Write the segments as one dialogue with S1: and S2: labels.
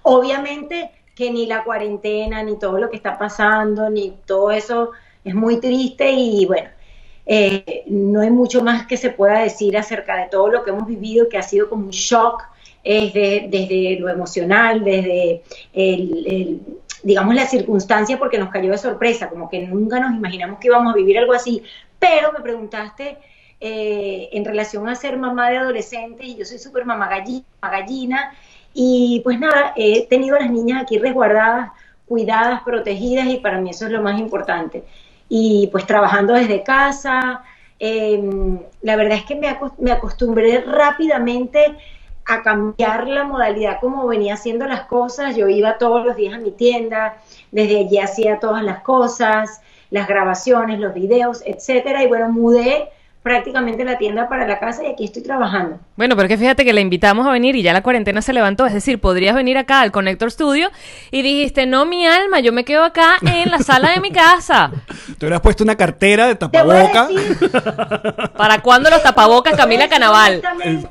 S1: Obviamente que ni la cuarentena, ni todo lo que está pasando, ni todo eso es muy triste y bueno, no hay mucho más que se pueda decir acerca de todo lo que hemos vivido, que ha sido como un shock desde lo emocional, desde digamos, la circunstancia, porque nos cayó de sorpresa, como que nunca nos imaginamos que íbamos a vivir algo así. Pero me preguntaste en relación a ser mamá de adolescentes, y yo soy súper mamá gallina, y pues nada, he tenido a las niñas aquí resguardadas, cuidadas, protegidas, y para mí eso es lo más importante. Y pues trabajando desde casa, la verdad es que me acostumbré rápidamente a cambiar la modalidad como venía haciendo las cosas. Yo iba todos los días a mi tienda, desde allí hacía todas las cosas, las grabaciones, los videos, etcétera, y bueno, mudé prácticamente la tienda para la casa y aquí estoy trabajando.
S2: Bueno, pero es que fíjate que la invitamos a venir y ya la cuarentena se levantó, es decir, podrías venir acá al Connector Studio y dijiste, no, mi alma, yo me quedo acá en la sala de mi casa.
S3: Te hubieras puesto una cartera de tapaboca.
S2: ¿Para cuándo los tapabocas, Camila Canaval?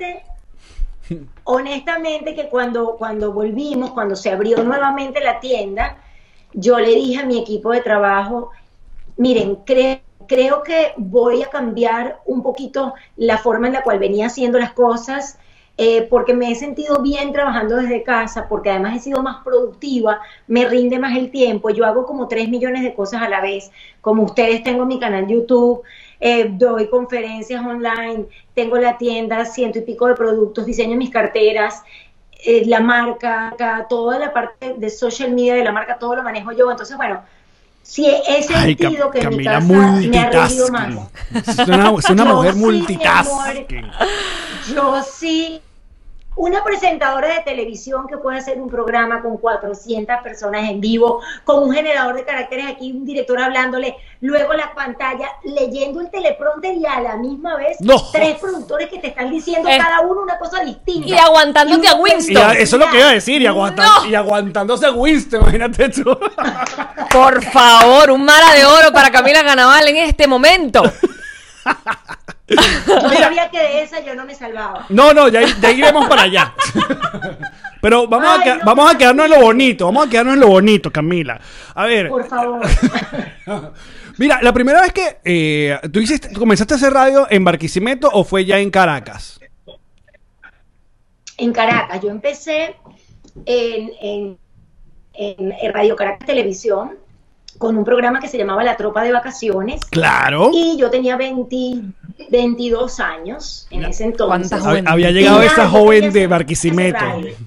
S1: Honestamente que cuando volvimos, cuando se abrió nuevamente la tienda, yo le dije a mi equipo de trabajo, miren, creo que voy a cambiar un poquito la forma en la cual venía haciendo las cosas, porque me he sentido bien trabajando desde casa, porque además he sido más productiva, me rinde más el tiempo, yo hago como 3 millones de cosas a la vez, como ustedes tengo mi canal YouTube, doy conferencias online, tengo la tienda, 100 y pico de productos, diseño mis carteras, la marca, toda la parte de social media de la marca, todo lo manejo yo, entonces bueno, sí he sentido que en mi casa me ha rendido más.
S3: Es una mujer multitasking.
S1: Yo sí, una presentadora de televisión que puede hacer un programa con 400 personas en vivo, con un generador de caracteres aquí, un director hablándole, luego la pantalla, leyendo el teleprompter y a la misma vez 3 productores que te están diciendo cada uno una cosa distinta.
S2: Y aguantándote a Winston.
S3: Eso es lo que iba a decir, y aguantándose a Winston, imagínate tú.
S2: Por favor, un Mara de Oro para Camila Canaval en este momento.
S1: Yo sabía que de esa yo no me salvaba.
S3: No, ya iremos para allá. Pero vamos a quedarnos en lo bonito, Camila. A ver.
S1: Por favor.
S3: Mira, la primera vez que tú comenzaste a hacer radio en Barquisimeto o fue ya en Caracas.
S1: En Caracas, yo empecé en Radio Caracas Televisión con un programa que se llamaba La Tropa de Vacaciones.
S3: Claro.
S1: Y yo tenía 22 años en ese entonces.
S3: Había llegado esa joven de Barquisimeto.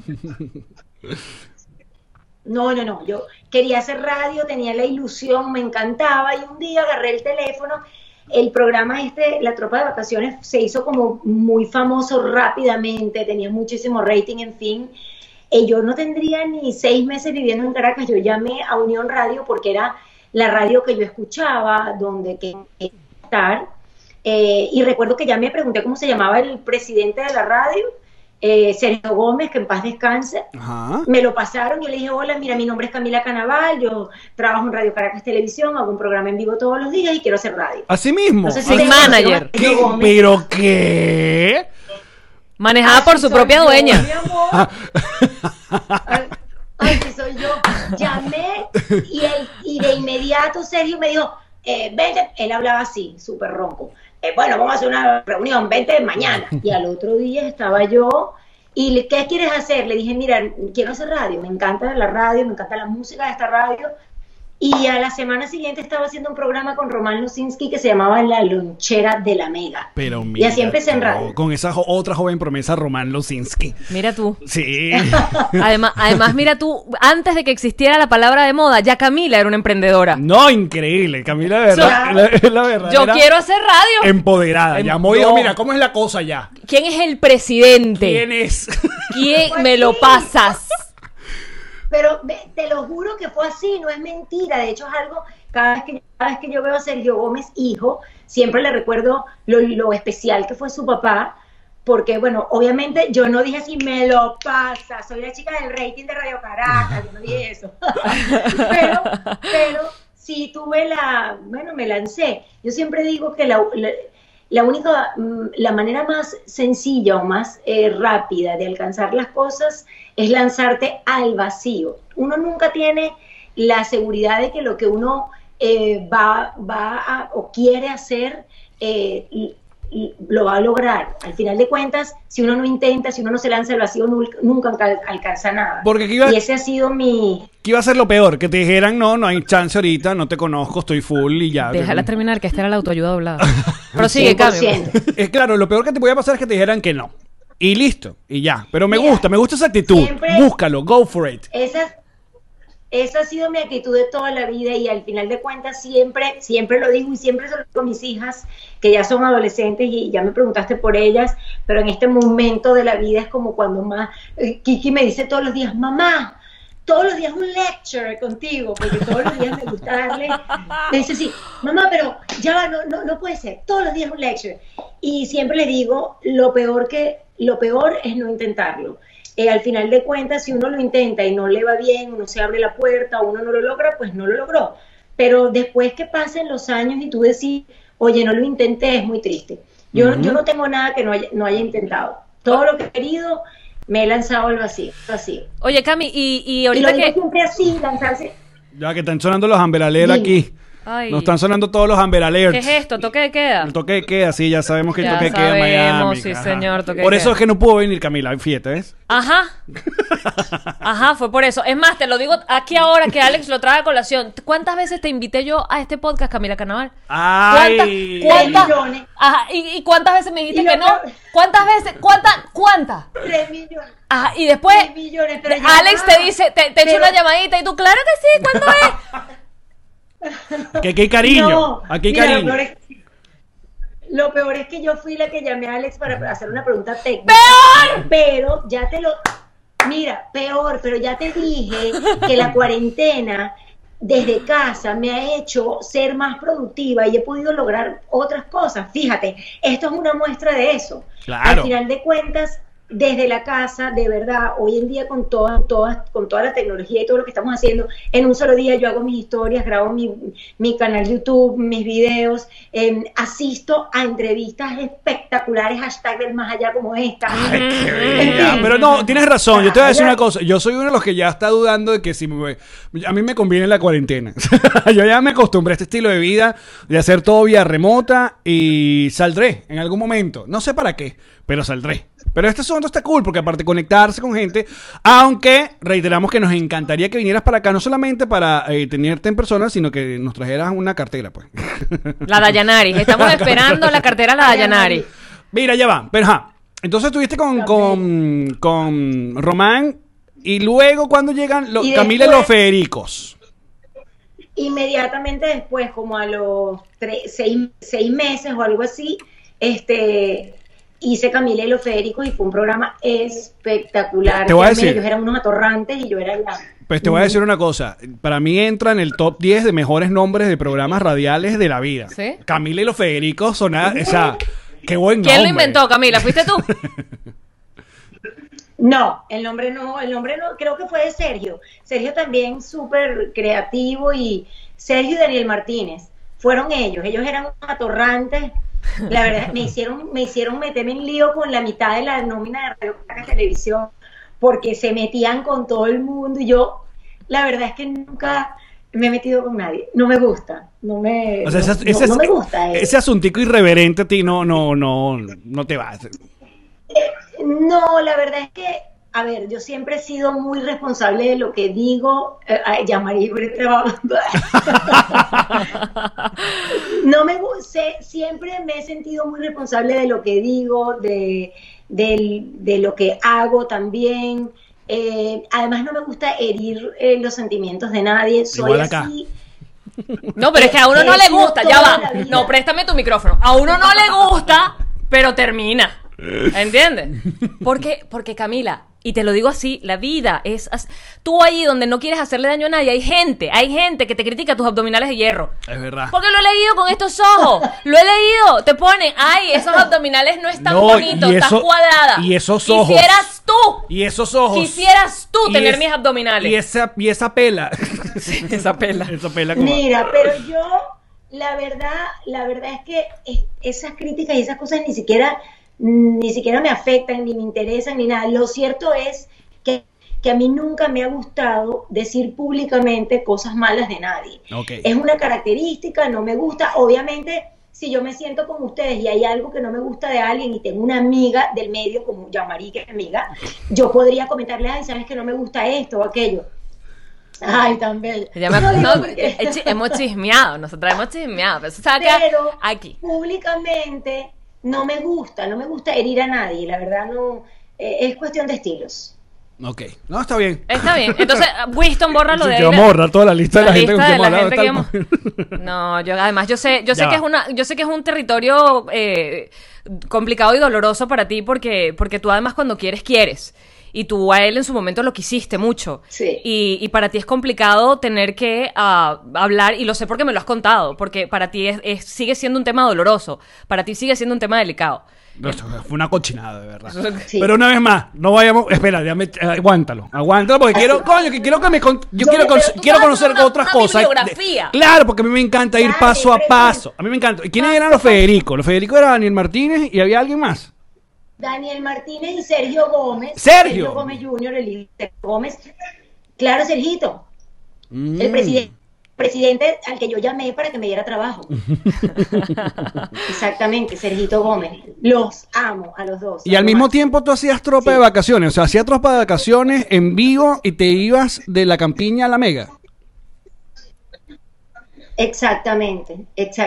S1: No, yo quería hacer radio, tenía la ilusión, me encantaba, y un día agarré el teléfono, el programa La Tropa de Vacaciones, se hizo como muy famoso rápidamente, tenía muchísimo rating, en fin. Yo no tendría ni 6 meses viviendo en Caracas, yo llamé a Unión Radio porque era la radio que yo escuchaba, donde quería estar, y recuerdo que ya me pregunté cómo se llamaba el presidente de la radio, Sergio Gómez, que en paz descanse.
S3: Ajá.
S1: Me lo pasaron y yo le dije, hola, mira, mi nombre es Camila Canaval, yo trabajo en Radio Caracas Televisión, hago un programa en vivo todos los días y quiero hacer radio.
S3: ¿Así mismo?
S2: Sin manager.
S3: ¿Pero qué?
S2: Manejada por su propia dueña.
S1: Mi amor. Ay, que soy yo. Llamé y de inmediato Sergio me dijo, vente, él hablaba así, súper ronco. Bueno, vamos a hacer una reunión, vente mañana. Y al otro día estaba yo y ¿qué quieres hacer? Le dije, mira, quiero hacer radio, me encanta la radio, me encanta la música de esta radio. Y a la semana siguiente estaba haciendo un programa con Román Lusinski que se llamaba La Lonchera de la Mega.
S3: Pero mira,
S1: y así empecé en radio.
S3: Con esa otra joven promesa, Román Lusinski.
S2: Mira tú.
S3: Sí.
S2: Además, mira tú, antes de que existiera la palabra de moda, ya Camila era una emprendedora.
S3: No, increíble. Camila, de verdad, la verdad.
S2: Yo quiero hacer radio.
S3: Empoderada. Llamó y dijo, mira, ¿cómo es la cosa ya?
S2: ¿Quién es el presidente?
S3: ¿Quién es?
S2: ¿Quién
S1: Pues
S2: me lo
S1: sí.
S2: pasas?
S1: Pero te lo juro que fue así, no es mentira. De hecho, es algo, cada vez que yo veo a Sergio Gómez, hijo, siempre le recuerdo lo especial que fue su papá, porque, bueno, obviamente yo no dije así, me lo pasa, soy la chica del rating de Radio Caracas, yo no dije eso. pero sí tuve me lancé. Yo siempre digo que la manera más sencilla o más rápida de alcanzar las cosas es lanzarte al vacío. Uno nunca tiene la seguridad de que lo que uno va a, o quiere hacer lo va a lograr. Al final de cuentas, si uno no intenta, si uno no se lanza al vacío, nunca alcanza nada.
S3: Porque y ese ha sido mi... ¿Qué iba a ser lo peor? Que te dijeran, no hay chance ahorita, no te conozco, estoy full y ya.
S2: Déjala terminar, que esta era la autoayuda doblada. Pero sigue, cambio.
S3: Claro, lo peor que te podía pasar es que te dijeran que no. Y listo, y ya. Pero me gusta esa actitud. Búscalo, go for it.
S1: Esa ha sido mi actitud de toda la vida y al final de cuentas siempre lo digo y siempre se lo digo a mis hijas que ya son adolescentes y ya me preguntaste por ellas, pero en este momento de la vida es como cuando más Kiki me dice todos los días, mamá, todos los días un lecture contigo, porque todos los días me gusta darle, me dice sí, mamá, pero ya va, no puede ser, todos los días un lecture. Y siempre le digo, lo peor es no intentarlo. Al final de cuentas, si uno lo intenta y no le va bien, uno se abre la puerta, uno no lo logra, pues no lo logró. Pero después que pasen los años y tú decís, oye, no lo intenté, es muy triste. Yo no tengo nada que no haya intentado. Todo lo que he querido, me he lanzado al vacío.
S2: Oye, Cami, y ahorita
S1: y lo digo siempre así, lanzarse.
S3: Ya que están sonando los amberaleros aquí.
S2: Ay.
S3: Nos están sonando todos los Amber Alerts.
S2: ¿Qué es esto? ¿Toque de queda?
S3: El toque de queda, sí, ya sabemos que el toque de queda
S2: en
S3: en Miami.
S2: Sí, señor, toque de queda.
S3: Por eso es que no pudo venir Camila, fíjate, ¿ves?
S2: Ajá, fue por eso. Es más, te lo digo aquí ahora que Alex lo trae a colación. ¿Cuántas veces te invité yo a este podcast, Camila Carnaval?
S3: ¡Ay!
S2: ¿Cuántas? Ajá, ¿y cuántas veces me dijiste que no? ¿Cuántas veces? ¿Cuántas?
S1: 3 millones.
S2: Ajá, y después
S1: 3 millones, pero
S2: Alex te dice, te echa una llamadita y tú, claro que sí, ¿cuándo es?
S3: Que aquí hay cariño, aquí hay cariño.
S1: Lo peor es que yo fui la que llamé a Alex para hacer una pregunta técnica.
S2: ¡Peor!
S1: Pero ya pero ya te dije que la cuarentena desde casa me ha hecho ser más productiva y he podido lograr otras cosas. Fíjate, esto es una muestra de eso.
S3: Claro.
S1: Al final de cuentas, desde la casa, de verdad, hoy en día con toda la tecnología y todo lo que estamos haciendo, en un solo día yo hago mis historias, grabo mi canal YouTube, mis videos, asisto a entrevistas espectaculares, hashtag del más allá como esta.
S3: Ay, qué bella. Pero no, tienes razón, yo te voy a decir una cosa, yo soy uno de los que ya está dudando de que si a mí me conviene la cuarentena. Yo ya me acostumbré a este estilo de vida, de hacer todo vía remota y saldré en algún momento, no sé para qué, pero saldré. Pero este asunto está cool porque aparte de conectarse con gente, aunque reiteramos que nos encantaría que vinieras para acá, no solamente para tenerte en persona, sino que nos trajeras una cartera, pues.
S2: La Dayanari, estamos esperando la cartera la Dayanari.
S3: Mira, ya va, pero entonces estuviste con Román y luego cuando llegan Camila y los Federicos.
S1: Inmediatamente después, como a los 6 meses o algo así, hice Camila y los Federicos y fue un programa espectacular.
S3: Te voy a decir,
S1: ellos eran unos atorrantes y yo era la...
S3: Pues te voy a decir una cosa. Para mí entra en el top 10 de mejores nombres de programas radiales de la vida.
S2: ¿Sí?
S3: Camila y los Federicos o sea, qué buen nombre.
S2: ¿Quién lo inventó, Camila? ¿Fuiste tú?
S1: No, el nombre no, creo que fue de Sergio. Sergio también súper creativo y Sergio y Daniel Martínez. Fueron ellos eran unos atorrantes. La verdad, me hicieron meterme en lío con la mitad de la nómina de Radio Caracas Televisión porque se metían con todo el mundo y yo, la verdad es que nunca me he metido con nadie. No me gusta, no me gusta eso.
S3: Ese asuntico irreverente a ti no te va.
S1: No, la verdad es que, a ver, yo siempre he sido muy responsable de lo que digo. Ya María no me gusta, siempre me he sentido muy responsable de lo que digo, de lo que hago también. Además no me gusta herir los sentimientos de nadie. Soy
S3: igual acá.
S1: Así.
S2: No, pero es que a uno no le gusta, ya va. No, préstame tu micrófono. A uno no le gusta, pero termina. ¿Entiendes? Porque Camila, y te lo digo así, la vida es así. Tú ahí donde no quieres hacerle daño a nadie, hay gente que te critica tus abdominales de hierro.
S3: Es verdad.
S2: Porque lo he leído con estos ojos. Lo he leído. Te ponen, ay, esos abdominales no están bonitos, estás cuadrada.
S3: Y esos ojos.
S2: Quisieras tú.
S3: Y esos ojos.
S2: Quisieras tú tener mis abdominales.
S3: Y esa pela.
S2: Sí, esa pela.
S3: Esa pela como...
S1: Mira, pero yo, la verdad es que esas críticas y esas cosas ni siquiera me afectan, ni me interesan, ni nada. Lo cierto es que a mí nunca me ha gustado decir públicamente cosas malas de nadie.
S3: Okay.
S1: Es una característica, no me gusta. Obviamente, si yo me siento con ustedes y hay algo que no me gusta de alguien y tengo una amiga del medio, como Yamari, que es amiga, yo podría comentarle, ay, ¿sabes que no me gusta esto o aquello? Ay, tan bella.
S2: Hemos chismeado, nosotros hemos chismeado, pero eso saca aquí.
S1: Públicamente no me gusta herir a nadie, la verdad no, es cuestión de estilos.
S3: Ok, no, está bien.
S2: Está bien. Entonces, Winston, borra lo de ahí.
S3: Que vamos a borrar toda la lista de la gente con quien hemos hablado.
S2: No, yo sé que es un territorio complicado y doloroso para ti porque tú además cuando quieres. Y tú a él en su momento lo quisiste mucho.
S1: Sí.
S2: Y para ti es complicado tener que hablar, y lo sé porque me lo has contado, porque para ti sigue siendo un tema doloroso, para ti sigue siendo un tema delicado.
S3: No, fue una cochinada, de verdad.
S1: Sí.
S3: Pero una vez más, no vayamos. Espera, aguántalo porque quiero que me. Quiero conocer otras cosas.
S2: Bibliografía.
S3: Claro, porque a mí me encanta ir paso a paso. A mí me encanta. ¿Y quiénes eran los Federico? Los Federico era Daniel Martínez y había alguien más.
S1: Daniel Martínez y Sergio Gómez.
S3: Sergio
S1: Gómez Jr., el hijo de Gómez. Claro, Sergito. El presidente al que yo llamé para que me diera trabajo. Exactamente, Sergito Gómez. Los amo a los dos.
S3: Y al mismo tiempo tú hacías tropa de vacaciones. O sea, hacías tropa de vacaciones en vivo y te ibas de la campiña a la Mega.
S1: Exactamente.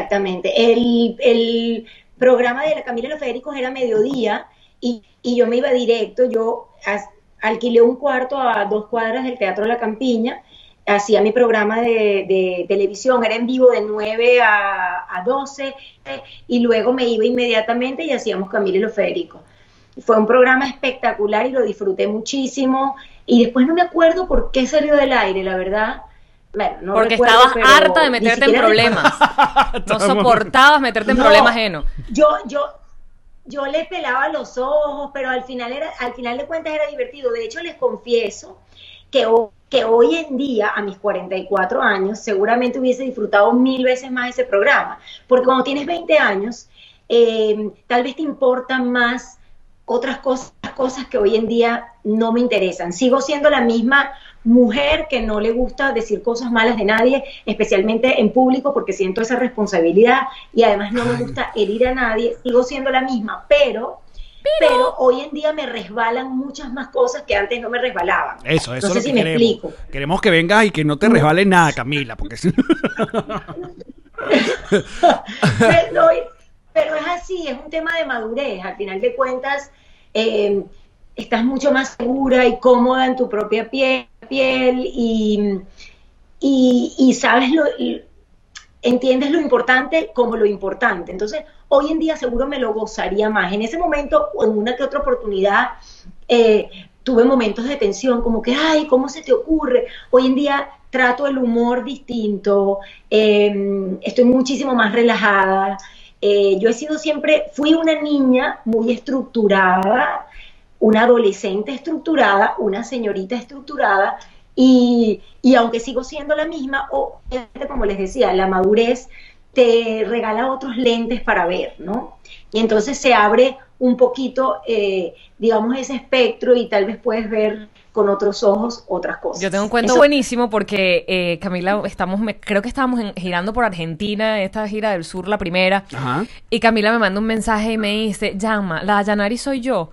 S1: El programa de la Camila y los Federicos era mediodía y yo me iba directo. Yo alquilé un cuarto a 2 cuadras del Teatro La Campiña. Hacía mi programa de televisión, era en vivo de 9 a 12 y luego me iba inmediatamente y hacíamos Camila y los Federicos. Fue un programa espectacular y lo disfruté muchísimo y después no me acuerdo por qué salió del aire, la verdad. Bueno, no
S2: porque
S1: recuerdo,
S2: estabas harta de meterte en problemas. No soportabas meterte en problemas ajenos.
S1: Yo le pelaba los ojos, pero al final de cuentas era divertido. De hecho, les confieso que hoy en día, a mis 44 años, seguramente hubiese disfrutado 1000 veces más ese programa. Porque cuando tienes 20 años, tal vez te importan más otras cosas que hoy en día no me interesan. Sigo siendo la misma mujer que no le gusta decir cosas malas de nadie, especialmente en público, porque siento esa responsabilidad y además no me gusta herir a nadie. Sigo siendo la misma, pero hoy en día me resbalan muchas más cosas que antes no me resbalaban.
S3: Eso
S1: no
S3: es
S1: sé
S3: lo que
S1: si me
S3: queremos.
S1: explico.
S3: Queremos que vengas y que no te resbale nada, Camila, porque
S1: pero es así, es un tema de madurez. Al final de cuentas, estás mucho más segura y cómoda en tu propia piel y sabes entiendes lo importante como lo importante. Entonces, hoy en día seguro me lo gozaría más. En ese momento, o en una que otra oportunidad, tuve momentos de tensión, como que, ay, ¿cómo se te ocurre? Hoy en día trato el humor distinto, estoy muchísimo más relajada. Yo fui una niña muy estructurada, una adolescente estructurada, una señorita estructurada, y aunque sigo siendo la misma, como les decía, la madurez te regala otros lentes para ver, ¿no? Y entonces se abre un poquito, digamos, ese espectro y tal vez puedes ver con otros ojos otras cosas.
S2: Yo tengo un cuento buenísimo porque Camila, creo que estábamos girando por Argentina, esta gira del sur, la primera.
S3: Ajá.
S2: Y Camila me manda un mensaje y me dice, llama, la Dayanari soy yo.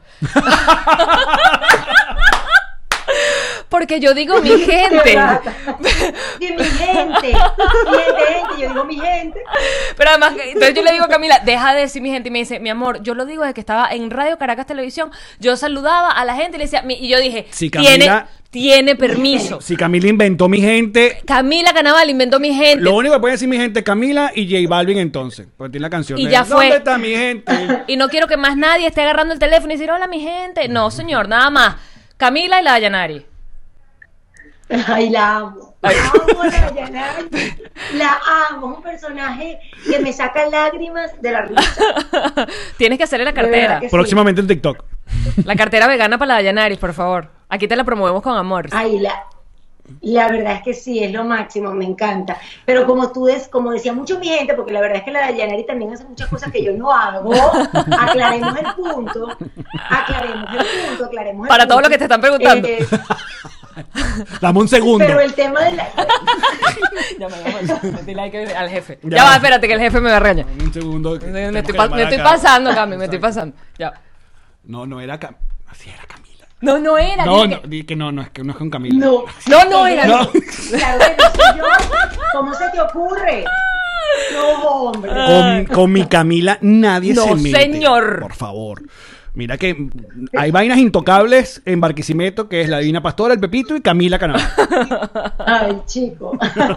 S2: Porque yo digo mi gente.
S1: Que mi gente, yo digo mi gente.
S2: Pero además, entonces yo le digo a Camila, deja de decir mi gente. Y me dice, mi amor, yo lo digo desde que estaba en Radio Caracas Televisión. Yo saludaba a la gente y le decía, y yo dije,
S3: si Camila,
S2: tiene permiso.
S3: Si Camila inventó mi gente.
S2: Camila Canaval inventó mi gente.
S3: Lo único que puede decir mi gente, Camila y J Balvin entonces. Porque tiene la canción.
S2: Y ya fue.
S3: ¿Dónde está mi gente?
S2: Y no quiero que más nadie esté agarrando el teléfono y decir, hola mi gente. No, señor, nada más. Camila y la Dayanari.
S1: Ay, la amo. La amo a la Dayanari. La amo. Es un personaje que me saca lágrimas de la risa.
S2: Tienes que hacerle la cartera.
S3: Próximamente en TikTok.
S2: La cartera vegana para la Dayanari, por favor. Aquí te la promovemos con amor.
S1: Ay, La verdad es que sí, es lo máximo, me encanta. Pero como decía mucho mi gente, porque la verdad es que la Dayanari también hace muchas cosas que yo no hago, aclaremos el punto, aclaremos el
S2: Para todo
S1: punto.
S2: lo que te están preguntando.
S3: Dame un segundo.
S1: Pero el tema de la...
S2: Ya me metí like al jefe.
S3: Ya.
S2: Ya va, espérate que el jefe me va a regañar.
S3: Dame un segundo.
S2: Me estoy pasando, Cami, me estoy pasando. Ya.
S3: No era así era Camila.
S2: No era.
S3: No,
S2: dije
S3: no, di que no es con Camila.
S2: No era.
S3: No.
S1: Claro que no soy yo. ¿Cómo se te ocurre? No, hombre.
S3: Con mi Camila nadie
S2: No,
S3: se mete.
S2: señor.
S3: Por favor. Mira que hay vainas intocables en Barquisimeto, que es la Divina Pastora, el Pepito y Camila Canaval.
S1: Ay, chico.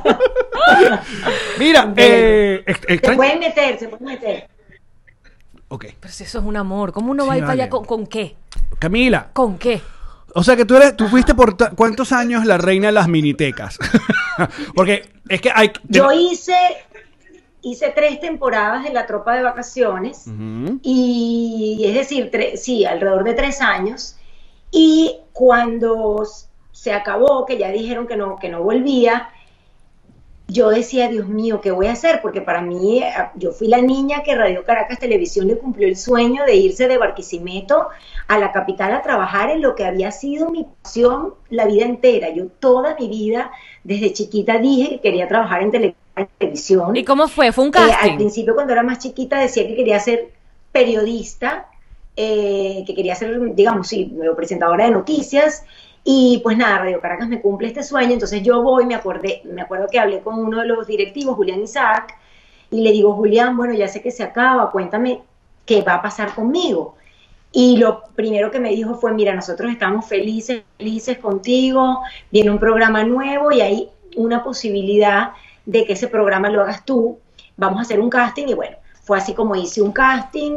S3: Mira,
S1: Se
S3: extraño.
S1: pueden meter.
S3: Ok.
S2: Pero si eso es un amor, ¿cómo uno va a ir para
S3: vale.
S2: allá con qué?
S3: Camila,
S2: ¿Con qué?
S3: o sea que tú fuiste por ¿cuántos años la reina de las minitecas? Porque es que hay...
S1: Yo hice 3 temporadas de La Tropa de Vacaciones,
S3: Ujú.
S1: y es decir, sí, alrededor de 3 años, y cuando se acabó, que ya dijeron que no volvía, yo decía, Dios mío, ¿qué voy a hacer? Porque para mí, yo fui la niña que Radio Caracas Televisión le cumplió el sueño de irse de Barquisimeto a la capital a trabajar en lo que había sido mi pasión la vida entera. Yo toda mi vida, desde chiquita, dije que quería trabajar en televisión.
S2: ¿Y cómo fue? ¿Fue un
S1: Al
S2: casting?
S1: principio, cuando era más chiquita, decía que quería ser periodista, que quería ser, digamos, sí, presentadora de noticias. Y pues nada, Radio Caracas me cumple este sueño, entonces yo voy, me acuerdo que hablé con uno de los directivos, Julián Isaac, y le digo, Julián, bueno, ya sé que se acaba, cuéntame qué va a pasar conmigo. Y lo primero que me dijo fue, mira, nosotros estamos felices contigo, viene un programa nuevo y hay una posibilidad de que ese programa lo hagas tú, vamos a hacer un casting. Y bueno, fue así como hice un casting,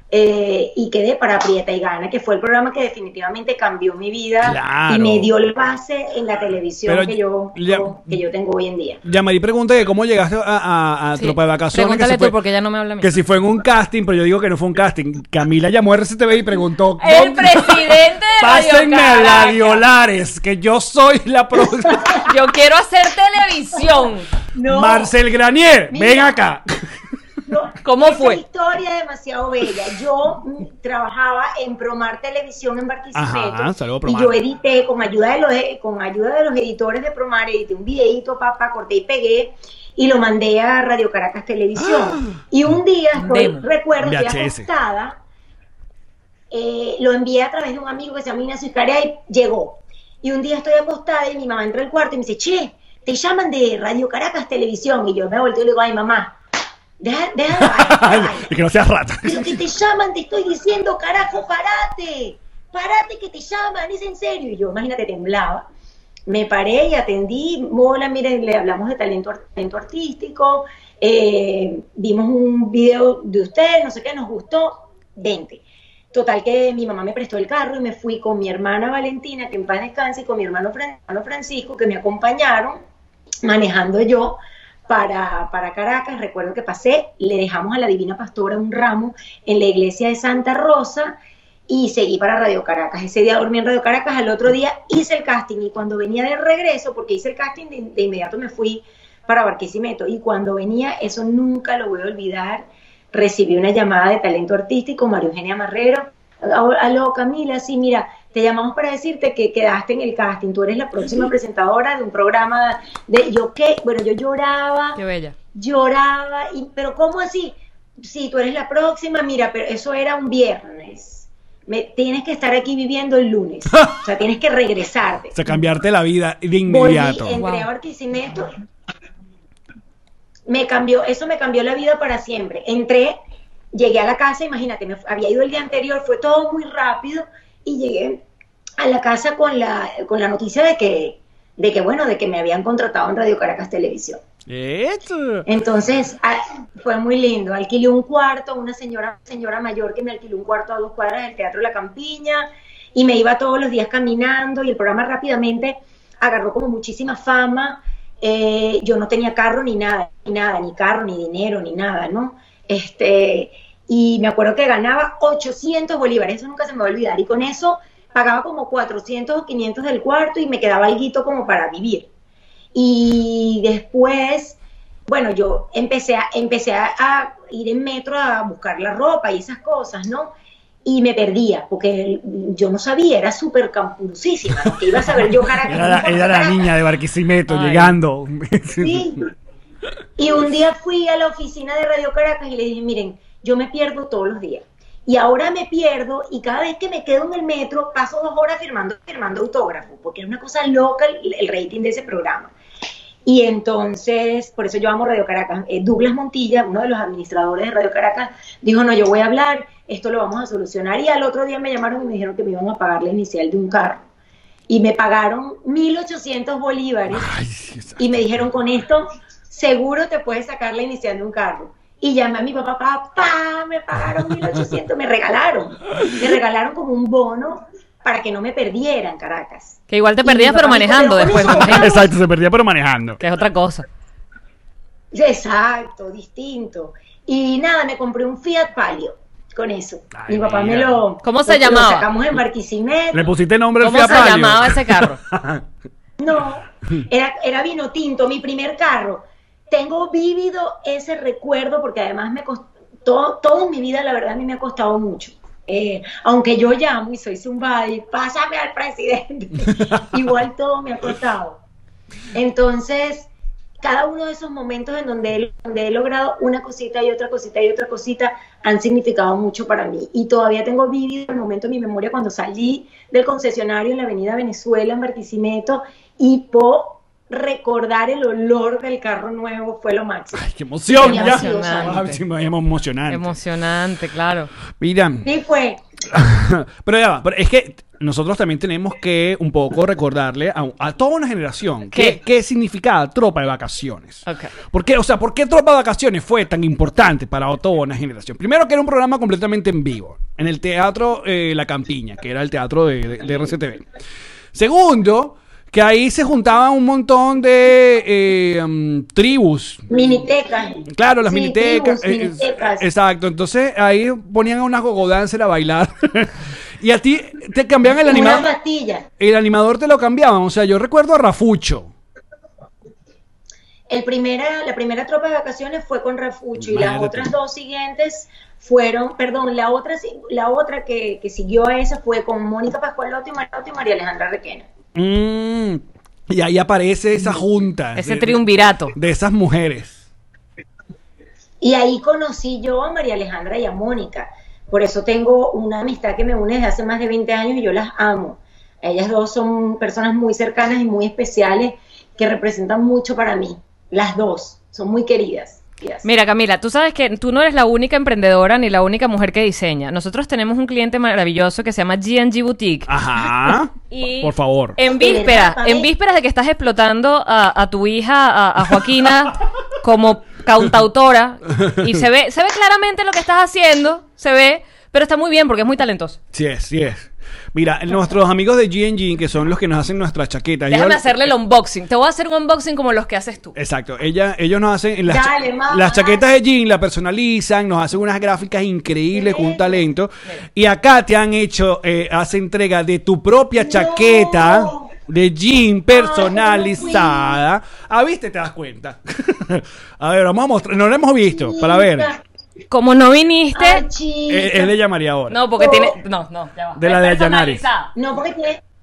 S1: y quedé para Aprieta y Gana, que fue el programa que definitivamente cambió mi vida.
S3: Claro.
S1: Y me dio el base en la televisión
S3: Pero
S1: que yo tengo hoy en día.
S3: Yamari pregunta que cómo llegaste a
S2: Sí.
S3: Tropa de Vacaciones.
S2: Pregúntale
S3: que si fue-
S2: tú, porque ella no me habla a mí.
S3: Que si fue en un casting, pero yo digo que no fue un casting. Camila llamó a RCTV y preguntó...
S2: El
S3: ¿dónde-
S2: presidente de Radio
S3: Pásenme a la
S2: Caracas.
S3: Violares, que yo soy la próxima.
S2: Yo quiero hacer televisión.
S1: No,
S3: Marcel Granier,
S1: Mira.
S3: ven acá.
S1: no,
S2: ¿Cómo
S1: esa
S2: fue?
S1: historia es demasiado bella. Yo trabajaba en Promar Televisión en Barquisimeto.
S3: Ajá, saludos a Promar.
S1: Y yo edité, con ayuda de los editores de Promar, edité un videito, corté y pegué, y lo mandé a Radio Caracas Televisión. Y un día,
S2: Demo.
S1: recuerdo, estoy
S3: VHS.
S1: acostada, lo envié a través de un amigo que se llama Ignacio Iscaria y llegó. Y un día estoy acostada y mi mamá entra al cuarto y me dice, che, te llaman de Radio Caracas Televisión. Y yo me volteo y le digo, ay, mamá, deja
S3: Y que no seas rata.
S1: pero que te llaman, te estoy diciendo, carajo, parate que te llaman, es en serio. Y yo, imagínate, temblaba. Me paré y atendí, hola, miren, le hablamos de talento artístico, vimos un video de usted, no sé qué, nos gustó, vente. Total que mi mamá me prestó el carro y me fui con mi hermana Valentina, que en paz descanse, y con mi hermano Francisco, que me acompañaron manejando yo para Caracas. Recuerdo que pasé, le dejamos a la Divina Pastora un ramo en la iglesia de Santa Rosa y seguí para Radio Caracas. Ese día dormí en Radio Caracas, al otro día hice el casting, y cuando venía de regreso, porque hice el casting, de inmediato me fui para Barquisimeto, y cuando venía, eso nunca lo voy a olvidar, recibí una llamada de talento artístico, María Eugenia Marrero. Aló, Camila, sí, mira, te llamamos para decirte que quedaste en el casting, tú eres la próxima presentadora de un programa de... Yo, ¿qué? Bueno, yo lloraba,
S2: Qué bella.
S1: pero ¿cómo así? Sí, tú eres la próxima, mira, pero eso era un viernes, tienes que estar aquí viviendo el lunes, o sea, tienes que regresarte.
S3: O sea, cambiarte la vida de
S1: Volví,
S3: inmediato.
S1: entré a Barquisimeto, eso me cambió la vida para siempre. Entré, llegué a la casa, imagínate, había ido el día anterior, fue todo muy rápido, y llegué a la casa con la noticia de que me habían contratado en Radio Caracas Televisión.
S3: Eso.
S1: Entonces, fue muy lindo. Alquilé un cuarto, una señora mayor que me alquiló un cuarto a 2 cuadras del Teatro La Campiña, y me iba todos los días caminando, y el programa rápidamente agarró como muchísima fama. Yo no tenía carro ni nada, ni carro, ni dinero, ni nada, ¿no? Y me acuerdo que ganaba 800 bolívares, eso nunca se me va a olvidar, y con eso pagaba como 400 o 500 del cuarto y me quedaba alguito como para vivir. Y después, bueno, yo empecé a ir en metro a buscar la ropa y esas cosas, ¿no? Y me perdía, porque yo no sabía, era súper campurusísima, ¿no? Que iba a saber yo Caracas.
S3: Era la niña de Barquisimeto llegando.
S1: Sí. Y un día fui a la oficina de Radio Caracas y le dije, miren, yo me pierdo todos los días. Y ahora me pierdo y cada vez que me quedo en el metro paso 2 horas firmando autógrafos, porque es una cosa loca el rating de ese programa. Y entonces, por eso yo amo Radio Caracas. Douglas Montilla, uno de los administradores de Radio Caracas, dijo, no, yo voy a hablar, esto lo vamos a solucionar. Y al otro día me llamaron y me dijeron que me iban a pagar la inicial de un carro. Y me pagaron 1.800 bolívares.
S3: Ay,
S1: y me dijeron, con esto seguro te puedes sacar la inicial de un carro. Y llamé a mi papá, papá, me pagaron 1.800, me regalaron como un bono para que no me perdiera en Caracas.
S2: Que igual te perdías, pero manejando después.
S3: Exacto, se perdía pero manejando.
S2: Que es otra cosa.
S1: Exacto, distinto. Y nada, me compré un Fiat Palio con eso.
S3: Ay,
S1: Mi papá
S3: mira.
S2: ¿Cómo se llamaba?
S1: Lo sacamos en Barquisimeto.
S3: ¿Le pusiste nombre al
S2: ¿Cómo
S3: Fiat
S2: se
S3: Palio?
S2: llamaba ese carro?
S1: No, era vino tinto, mi primer carro. Tengo vívido ese recuerdo porque además me costó, toda mi vida, la verdad, a mí me ha costado mucho. Aunque yo llamo y soy Zumba y pásame al presidente, igual todo me ha costado. Entonces, cada uno de esos momentos en donde he logrado una cosita y otra cosita y otra cosita han significado mucho para mí. Y todavía tengo vívido el momento en mi memoria cuando salí del concesionario en la avenida Venezuela, en Barquisimeto, y recordar el olor del carro nuevo fue lo máximo.
S3: ¡Ay, qué emoción!
S1: Tenía
S3: Ya.
S1: 22 años.
S3: Ay, sí, emocionante.
S2: Emocionante, claro.
S3: Mira,
S1: Sí fue.
S3: pero ya va, pero es que nosotros también tenemos que un poco recordarle a toda una generación qué significaba Tropa de Vacaciones.
S2: Ok.
S3: ¿Por qué? O sea, ¿por qué Tropa de Vacaciones fue tan importante para toda una generación? Primero que era un programa completamente en vivo, en el teatro La Campiña, que era el teatro de RCTV. Segundo, que ahí se juntaban un montón de tribus.
S1: Minitecas.
S3: Claro, las
S1: Sí,
S3: minitecas.
S1: tribus, minitecas.
S3: Exacto. Entonces ahí ponían a una gogodancer a bailar. Y a ti te cambiaban el
S1: Una
S3: animador.
S1: pastilla.
S3: El animador te lo cambiaban. O sea, yo recuerdo a Rafucho.
S1: La primera Tropa de Vacaciones fue con Rafucho y las
S3: Imagínate
S1: otras
S3: tú.
S1: 2 siguientes fueron, perdón, la otra que siguió a esa fue con Mónica Pascualoto y María Alejandra Requena.
S3: Y ahí aparece esa junta.
S2: Ese triunvirato.
S3: De esas mujeres.
S1: Y ahí conocí yo a María Alejandra y a Mónica. Por eso tengo una amistad que me une desde hace más de 20 años y yo las amo. Ellas dos son personas muy cercanas y muy especiales que representan mucho para mí. Las dos son muy queridas.
S2: Mira, Camila, tú sabes que tú no eres la única emprendedora ni la única mujer que diseña. Nosotros tenemos un cliente maravilloso que se llama G&G Boutique.
S3: Ajá.
S2: Y
S3: Por favor.
S2: En vísperas de que estás explotando a tu hija, a Joaquina, como cantautora, y se ve claramente lo que estás haciendo, pero está muy bien porque es muy talentoso.
S3: Sí es. Mira, nuestros amigos de G&G, que son los que nos hacen nuestras chaquetas.
S2: Déjame hacerle el unboxing. Te voy a hacer un unboxing como los que haces tú.
S3: Exacto. Ellos nos hacen
S1: Dale, mamá.
S3: las chaquetas de jean, la personalizan, nos hacen unas gráficas increíbles con un talento. Y acá te han hecho, hace entrega de tu propia chaqueta de jean personalizada. ¿Viste? Te das cuenta. A ver, vamos a mostrar. No lo hemos visto, para ver.
S2: Como no viniste...
S1: Ay, chica.
S3: Él le llamaría ahora.
S2: No, porque tiene... No, ya va.
S3: De la de Yanari.
S2: Personalizada.
S1: No, porque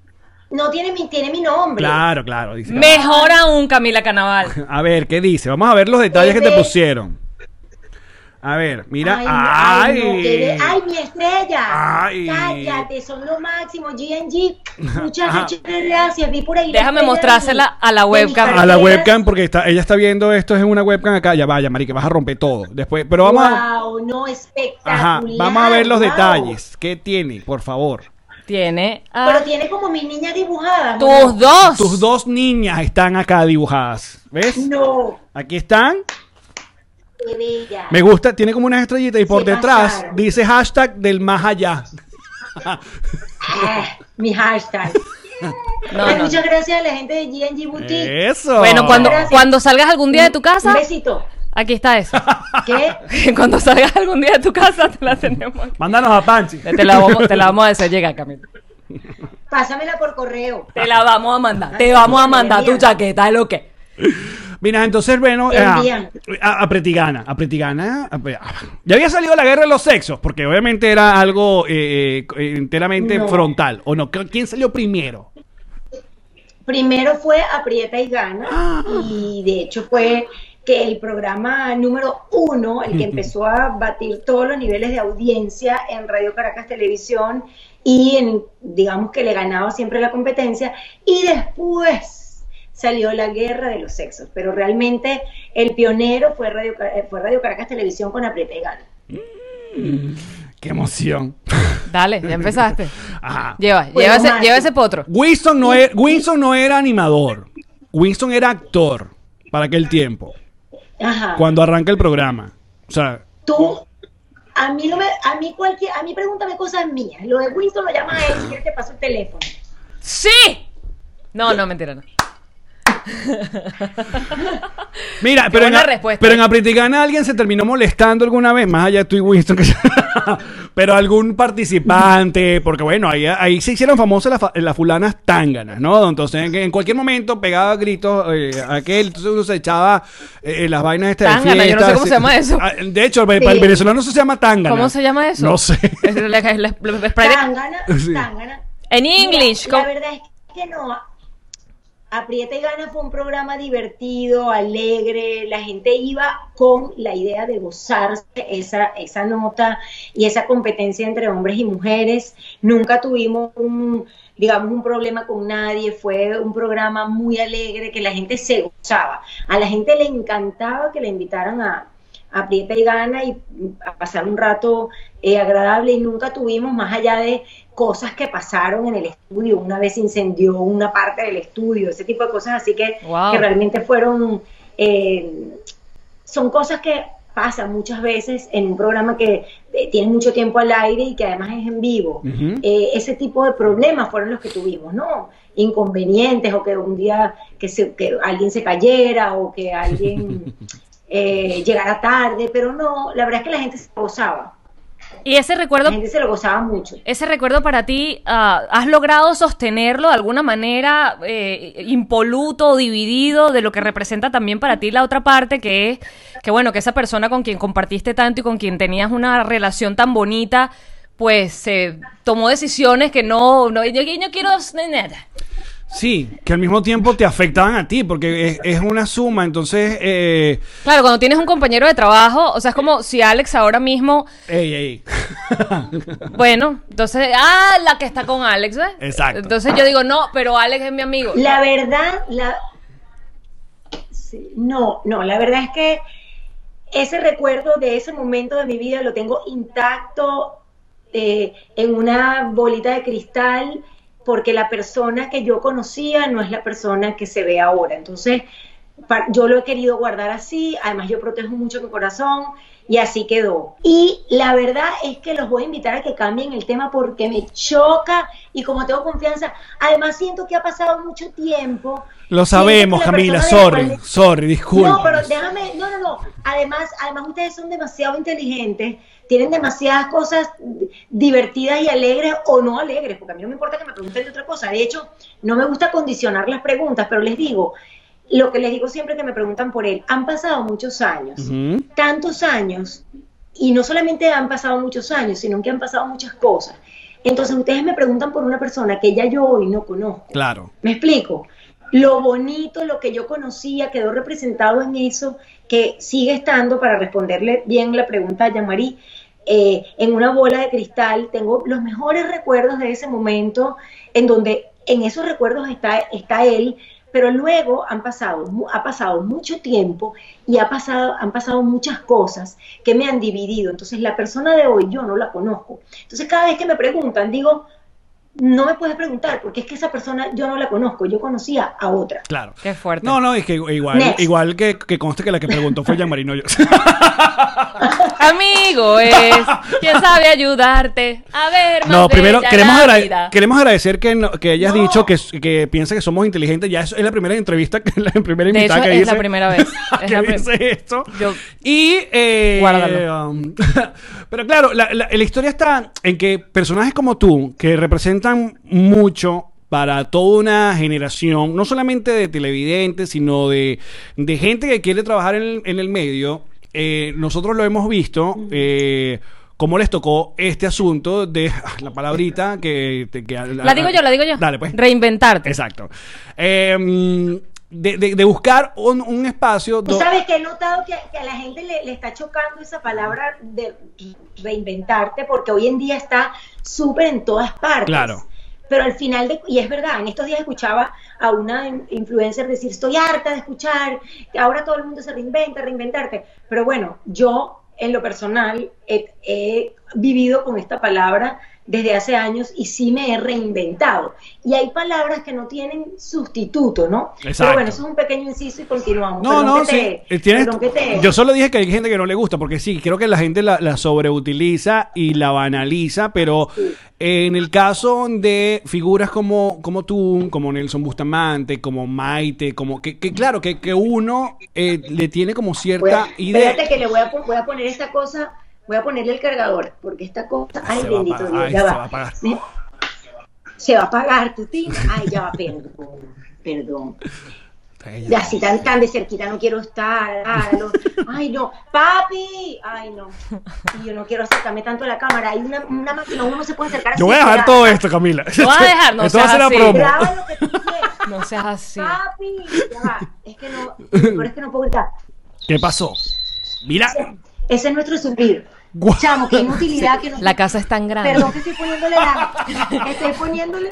S1: tiene mi nombre.
S3: Claro, dice.
S2: Mejor aún, Camila Canaval.
S3: A ver, ¿qué dice? Vamos a ver los detalles que te pusieron. A ver, mira.
S1: Ay, mi estrella.
S3: Ay.
S1: Cállate, son lo máximo. G&G. Muchas gracias. Vi por ahí. la
S2: Déjame
S1: estrella
S2: mostrársela a la
S1: de mis
S2: webcam.
S3: A la
S1: carteras.
S3: webcam, porque ella está viendo esto es en una webcam acá. Ya vaya, marica, vas a romper todo. Después, pero vamos a...
S1: Wow, no, espectacular.
S3: Ajá, vamos a ver los
S1: wow.
S3: detalles. ¿Qué tiene, por favor?
S2: Tiene
S1: Pero tiene como mis niñas dibujadas.
S2: tus dos.
S3: Tus dos niñas están acá dibujadas. ¿Ves?
S1: No,
S3: Aquí están.
S1: qué bella.
S3: Me gusta, tiene como unas estrellitas y por
S1: Se
S3: detrás
S1: pasaron.
S3: dice hashtag del más allá.
S1: Mi hashtag.
S2: No,
S1: Ay,
S2: no.
S1: muchas gracias a la gente de G&G Boutique.
S3: Eso.
S2: Bueno,
S1: Gracias.
S2: cuando salgas algún día de tu casa,
S1: Un besito.
S2: aquí está eso.
S1: ¿Qué?
S2: Cuando salgas algún día de tu casa, te la tenemos.
S3: Mándanos a Panchi.
S2: Te la vamos a hacer llegar, Camila.
S1: Pásamela por correo.
S2: Te la vamos a mandar. Te vamos a mandar tu chaqueta, ¿de lo que?
S3: Mira, entonces, bueno, a Pretigana. Ya había salido la guerra de los sexos, porque obviamente era algo enteramente frontal. ¿O no? ¿Quién salió primero?
S1: Primero fue Aprieta y Gana, y de hecho fue que el programa número 1, el que empezó a batir todos los niveles de audiencia en Radio Caracas Televisión, y digamos que le ganaba siempre la competencia, y después salió la guerra de los sexos, pero realmente el pionero fue Radio Caracas Televisión con Aprieta y Gana.
S3: ¡Qué emoción!
S2: Dale, ya empezaste.
S3: Ajá.
S2: Lleva ese potro.
S3: Winston no era animador. Winston era actor para aquel tiempo.
S1: Ajá.
S3: Cuando arranca el programa. O sea,
S1: a mí pregúntame cosas mías. Lo de Winston lo llama a él, si quieres te paso el teléfono.
S2: ¡Sí! No, mentira, no.
S3: Mira, pero en Apritigana alguien se terminó molestando alguna vez, más allá de tú y Winston, pero algún participante, porque bueno, ahí se hicieron famosas las fulanas tánganas, ¿no? Entonces en cualquier momento pegaba gritos entonces uno se echaba las vainas estas de fiesta.
S2: Yo no sé cómo se llama eso.
S3: De hecho, para el venezolano se llama tángana.
S2: ¿Cómo se llama eso?
S3: No sé.
S1: Tángana.
S2: En English.
S1: La verdad es que no. Aprieta y Gana fue un programa divertido, alegre, la gente iba con la idea de gozarse esa nota y esa competencia entre hombres y mujeres. Nunca tuvimos un problema con nadie, fue un programa muy alegre que la gente se gozaba. A la gente le encantaba que le invitaran a Aprieta y Gana y a pasar un rato agradable, y nunca tuvimos, más allá de cosas que pasaron en el estudio, una vez incendió una parte del estudio, ese tipo de cosas así que realmente fueron, son cosas que pasan muchas veces en un programa que tiene mucho tiempo al aire y que además es en vivo. Ese tipo de problemas fueron los que tuvimos, ¿no? Inconvenientes, o que un día que alguien se cayera, o que alguien llegara tarde, pero no, la verdad es que la gente se gozaba.
S2: Y ese recuerdo,
S1: la gente se lo gozaba mucho.
S2: Ese recuerdo para ti, ¿has logrado sostenerlo de alguna manera impoluto o dividido de lo que representa también para ti la otra parte, que es que esa persona con quien compartiste tanto y con quien tenías una relación tan bonita, pues tomó decisiones que yo no quiero nada?
S3: Sí, que al mismo tiempo te afectaban a ti, porque es una suma, entonces...
S2: Claro, cuando tienes un compañero de trabajo, o sea, es como si Alex ahora mismo...
S3: ¡Ey!
S2: Bueno, entonces... la que está con Alex, ¿ves?
S3: Exacto.
S2: Entonces yo digo, no, pero Alex es mi amigo.
S1: La verdad, la verdad es que ese recuerdo de ese momento de mi vida lo tengo intacto en una bolita de cristal, porque la persona que yo conocía no es la persona que se ve ahora. Entonces, yo lo he querido guardar así, además yo protejo mucho mi corazón, y así quedó. Y la verdad es que los voy a invitar a que cambien el tema porque me choca, y como tengo confianza, además siento que ha pasado mucho tiempo.
S3: Lo sabemos, Camila, sorry, disculpa.
S1: No, pero déjame, no. Además ustedes son demasiado inteligentes, tienen demasiadas cosas divertidas y alegres o no alegres, porque a mí no me importa que me pregunten de otra cosa. De hecho, no me gusta condicionar las preguntas, pero les digo, lo que les digo siempre que me preguntan por él, han pasado muchos años, tantos años, y no solamente han pasado muchos años, sino que han pasado muchas cosas. Entonces ustedes me preguntan por una persona que ya yo hoy no conozco.
S3: Claro.
S1: ¿Me explico? Lo bonito, lo que yo conocía, quedó representado en eso, que sigue estando, para responderle bien la pregunta a Jean-Marie, en una bola de cristal. Tengo los mejores recuerdos de ese momento, en donde en esos recuerdos está él, pero luego ha pasado mucho tiempo y han pasado muchas cosas que me han dividido. Entonces la persona de hoy yo no la conozco. Entonces cada vez que me preguntan, digo, no me puedes preguntar, porque es que esa persona yo no la conozco, yo conocía a otra.
S3: Claro.
S2: Qué fuerte.
S3: No, es que igual que conste que la que preguntó fue Jean-Marie, no yo.
S2: Amigo es quien sabe ayudarte a ver más.
S3: No, primero queremos agradecer que hayas dicho que piensa que somos inteligentes. Ya eso es la primera entrevista, la primera invitada que dice.
S2: Es la primera vez.
S3: que dice esto.
S2: Guárdalo.
S3: Pero claro, la historia está en que personajes como tú, que representan representan mucho para toda una generación, no solamente de televidentes, sino de gente que quiere trabajar en el medio. Nosotros lo hemos visto, cómo les tocó este asunto de la palabrita
S2: La digo yo.
S3: Dale, pues.
S2: Reinventarte.
S3: Exacto. De buscar un espacio.
S1: Tú sabes que he notado que a la gente le está chocando esa palabra de reinventarte, porque hoy en día está súper en todas partes.
S3: Claro.
S1: Pero al final, y es verdad, en estos días escuchaba a una influencer decir, estoy harta de escuchar que ahora todo el mundo se reinventarte. Pero bueno, yo en lo personal he vivido con esta palabra desde hace años y sí me he reinventado. Y hay palabras que no tienen sustituto, ¿no?
S3: Exacto.
S1: Pero bueno, eso es un pequeño inciso y continuamos.
S3: Yo solo dije que hay gente que no le gusta, porque sí, creo que la gente la sobreutiliza y la banaliza, pero en el caso de figuras como tú, como Nelson Bustamante, como Maite, como que claro, que uno le tiene como cierta idea.
S1: Espérate que le voy a poner esta cosa. Voy a ponerle el cargador, porque esta cosa... Ay, bendito Dios, ya va.
S3: Se va a apagar.
S1: Se va a apagar, tu tío. Ay, ya va, perdón. Ya, si tan de cerquita no quiero estar. Ay, no. ¡Papi! Ay, no. Y yo no quiero acercarme tanto a la cámara. Hay una máquina, uno no se puede acercar así.
S3: Yo voy a dejar todo esto, Camila.
S2: No vas a dejar, no
S3: esto
S2: seas
S3: va a ser
S2: así.
S3: la promo.
S1: Graba lo que tú quieras.
S2: No seas así.
S1: Papi, ya va. Es que no, pero es que no puedo gritar.
S3: ¿Qué pasó? Mira.
S1: Ese es nuestro zumbido. Chamo, qué inutilidad que nos...
S2: La casa es tan grande.
S1: Perdón que estoy poniéndole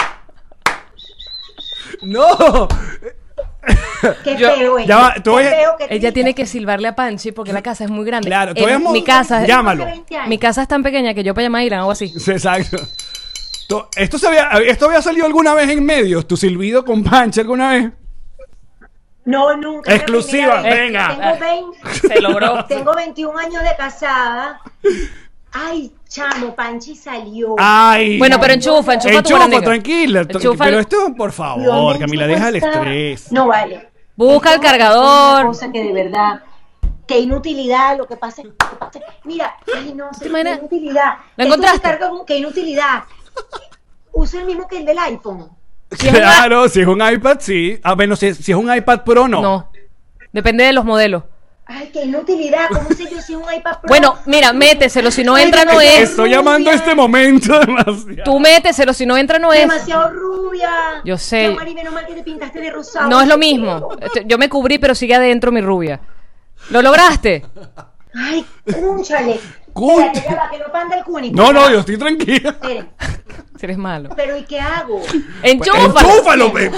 S3: ¡No!
S1: Qué feo es.
S3: Ya va, tú
S1: Qué
S3: ves-
S1: feo que
S2: Ella tiene que silbarle a Panchi porque la casa es muy grande.
S3: Claro, todavía
S2: Mi casa,
S3: llámalo.
S2: mi casa es tan pequeña que yo para llamar a Irán hago así.
S3: Sí, exacto. ¿Esto había salido alguna vez en medios? ¿Tu silbido con Pancha alguna vez?
S1: No, nunca. es la
S3: Exclusiva,
S1: primera vez.
S3: venga.
S2: Se logró.
S1: Tengo 21 años de casada. Ay, chamo, Panchi salió.
S3: Ay.
S2: Bueno, pero enchufa tu barandilla.
S3: Tranquila.
S2: Enchufa
S3: Pero
S2: el-
S3: esto, por
S1: ¿Y
S3: favor,
S1: dónde
S3: Camila,
S1: enchufa
S3: deja el
S1: esta?
S3: estrés.
S1: No vale.
S2: Busca el
S1: Esto es
S2: cargador.
S1: una cosa que de verdad, qué inutilidad, lo que pasa es que, mira, ay no sé,
S2: ¿Te
S1: qué
S2: imaginas?
S1: inutilidad.
S2: ¿La
S1: Esto
S2: encontraste?
S1: se carga con qué inutilidad. Usa el mismo que el del iPhone.
S2: Si es un
S3: Claro, si es un iPad, sí. Ah, bueno, si es un iPad Pro, no.
S2: No. Depende de los modelos.
S1: Ay, qué inutilidad, ¿cómo sé yo si es un iPad Pro?
S2: Bueno, mira, méteselo. Si no entra, no es.
S3: Estoy llamando a este momento demasiado.
S2: Tú méteselo. Si no entra, no es.
S1: demasiado rubia.
S2: Yo sé.
S1: Mari, menos mal que te pintaste de rosado.
S2: No es lo mismo. Yo me cubrí, pero sigue adentro mi rubia. ¿Lo lograste?
S1: Ay, cúnchale.
S3: Cún-
S1: Espérate, ya va, que no panda el cúnico.
S3: No, yo estoy tranquila.
S1: Esperen,
S2: Si eres malo.
S1: pero ¿y qué hago?
S2: ¡Enchúfalo!
S3: ¡Enchúfalo, pe!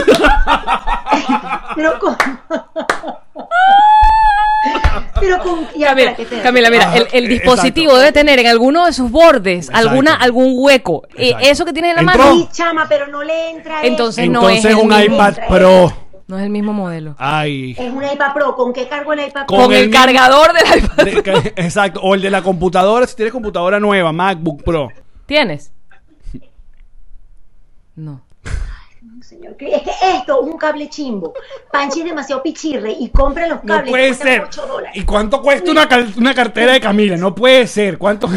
S1: Pero con... Pero con... Ya,
S2: Camila,
S1: espérate.
S2: Camila, mira, el dispositivo
S3: exacto.
S2: debe tener en alguno de sus bordes
S3: Exacto.
S2: algún hueco.
S3: Exacto.
S2: Eso que tienes en la
S3: Entró.
S2: mano
S1: Sí, chama, pero no le entra
S2: Entonces
S1: eso.
S2: no es
S3: Entonces
S2: el
S3: un
S2: mismo.
S3: iPad Pro.
S2: no es el mismo modelo.
S3: Ay.
S1: Es un iPad Pro. ¿Con qué cargo el iPad Pro?
S3: Con
S2: Con
S3: el
S2: el
S3: mismo-
S2: cargador del iPad.
S3: Exacto. O el de la computadora, si tienes computadora nueva, MacBook Pro.
S2: ¿Tienes? No.
S1: Señor, es que esto es un cable chimbo. Panchi es demasiado pichirre y compra los
S3: No
S1: cables.
S3: puede
S1: que cuestan
S3: ser.
S1: $8.
S3: ¿Y cuánto cuesta una cartera de Camila? No puede ser. ¿Cuánto?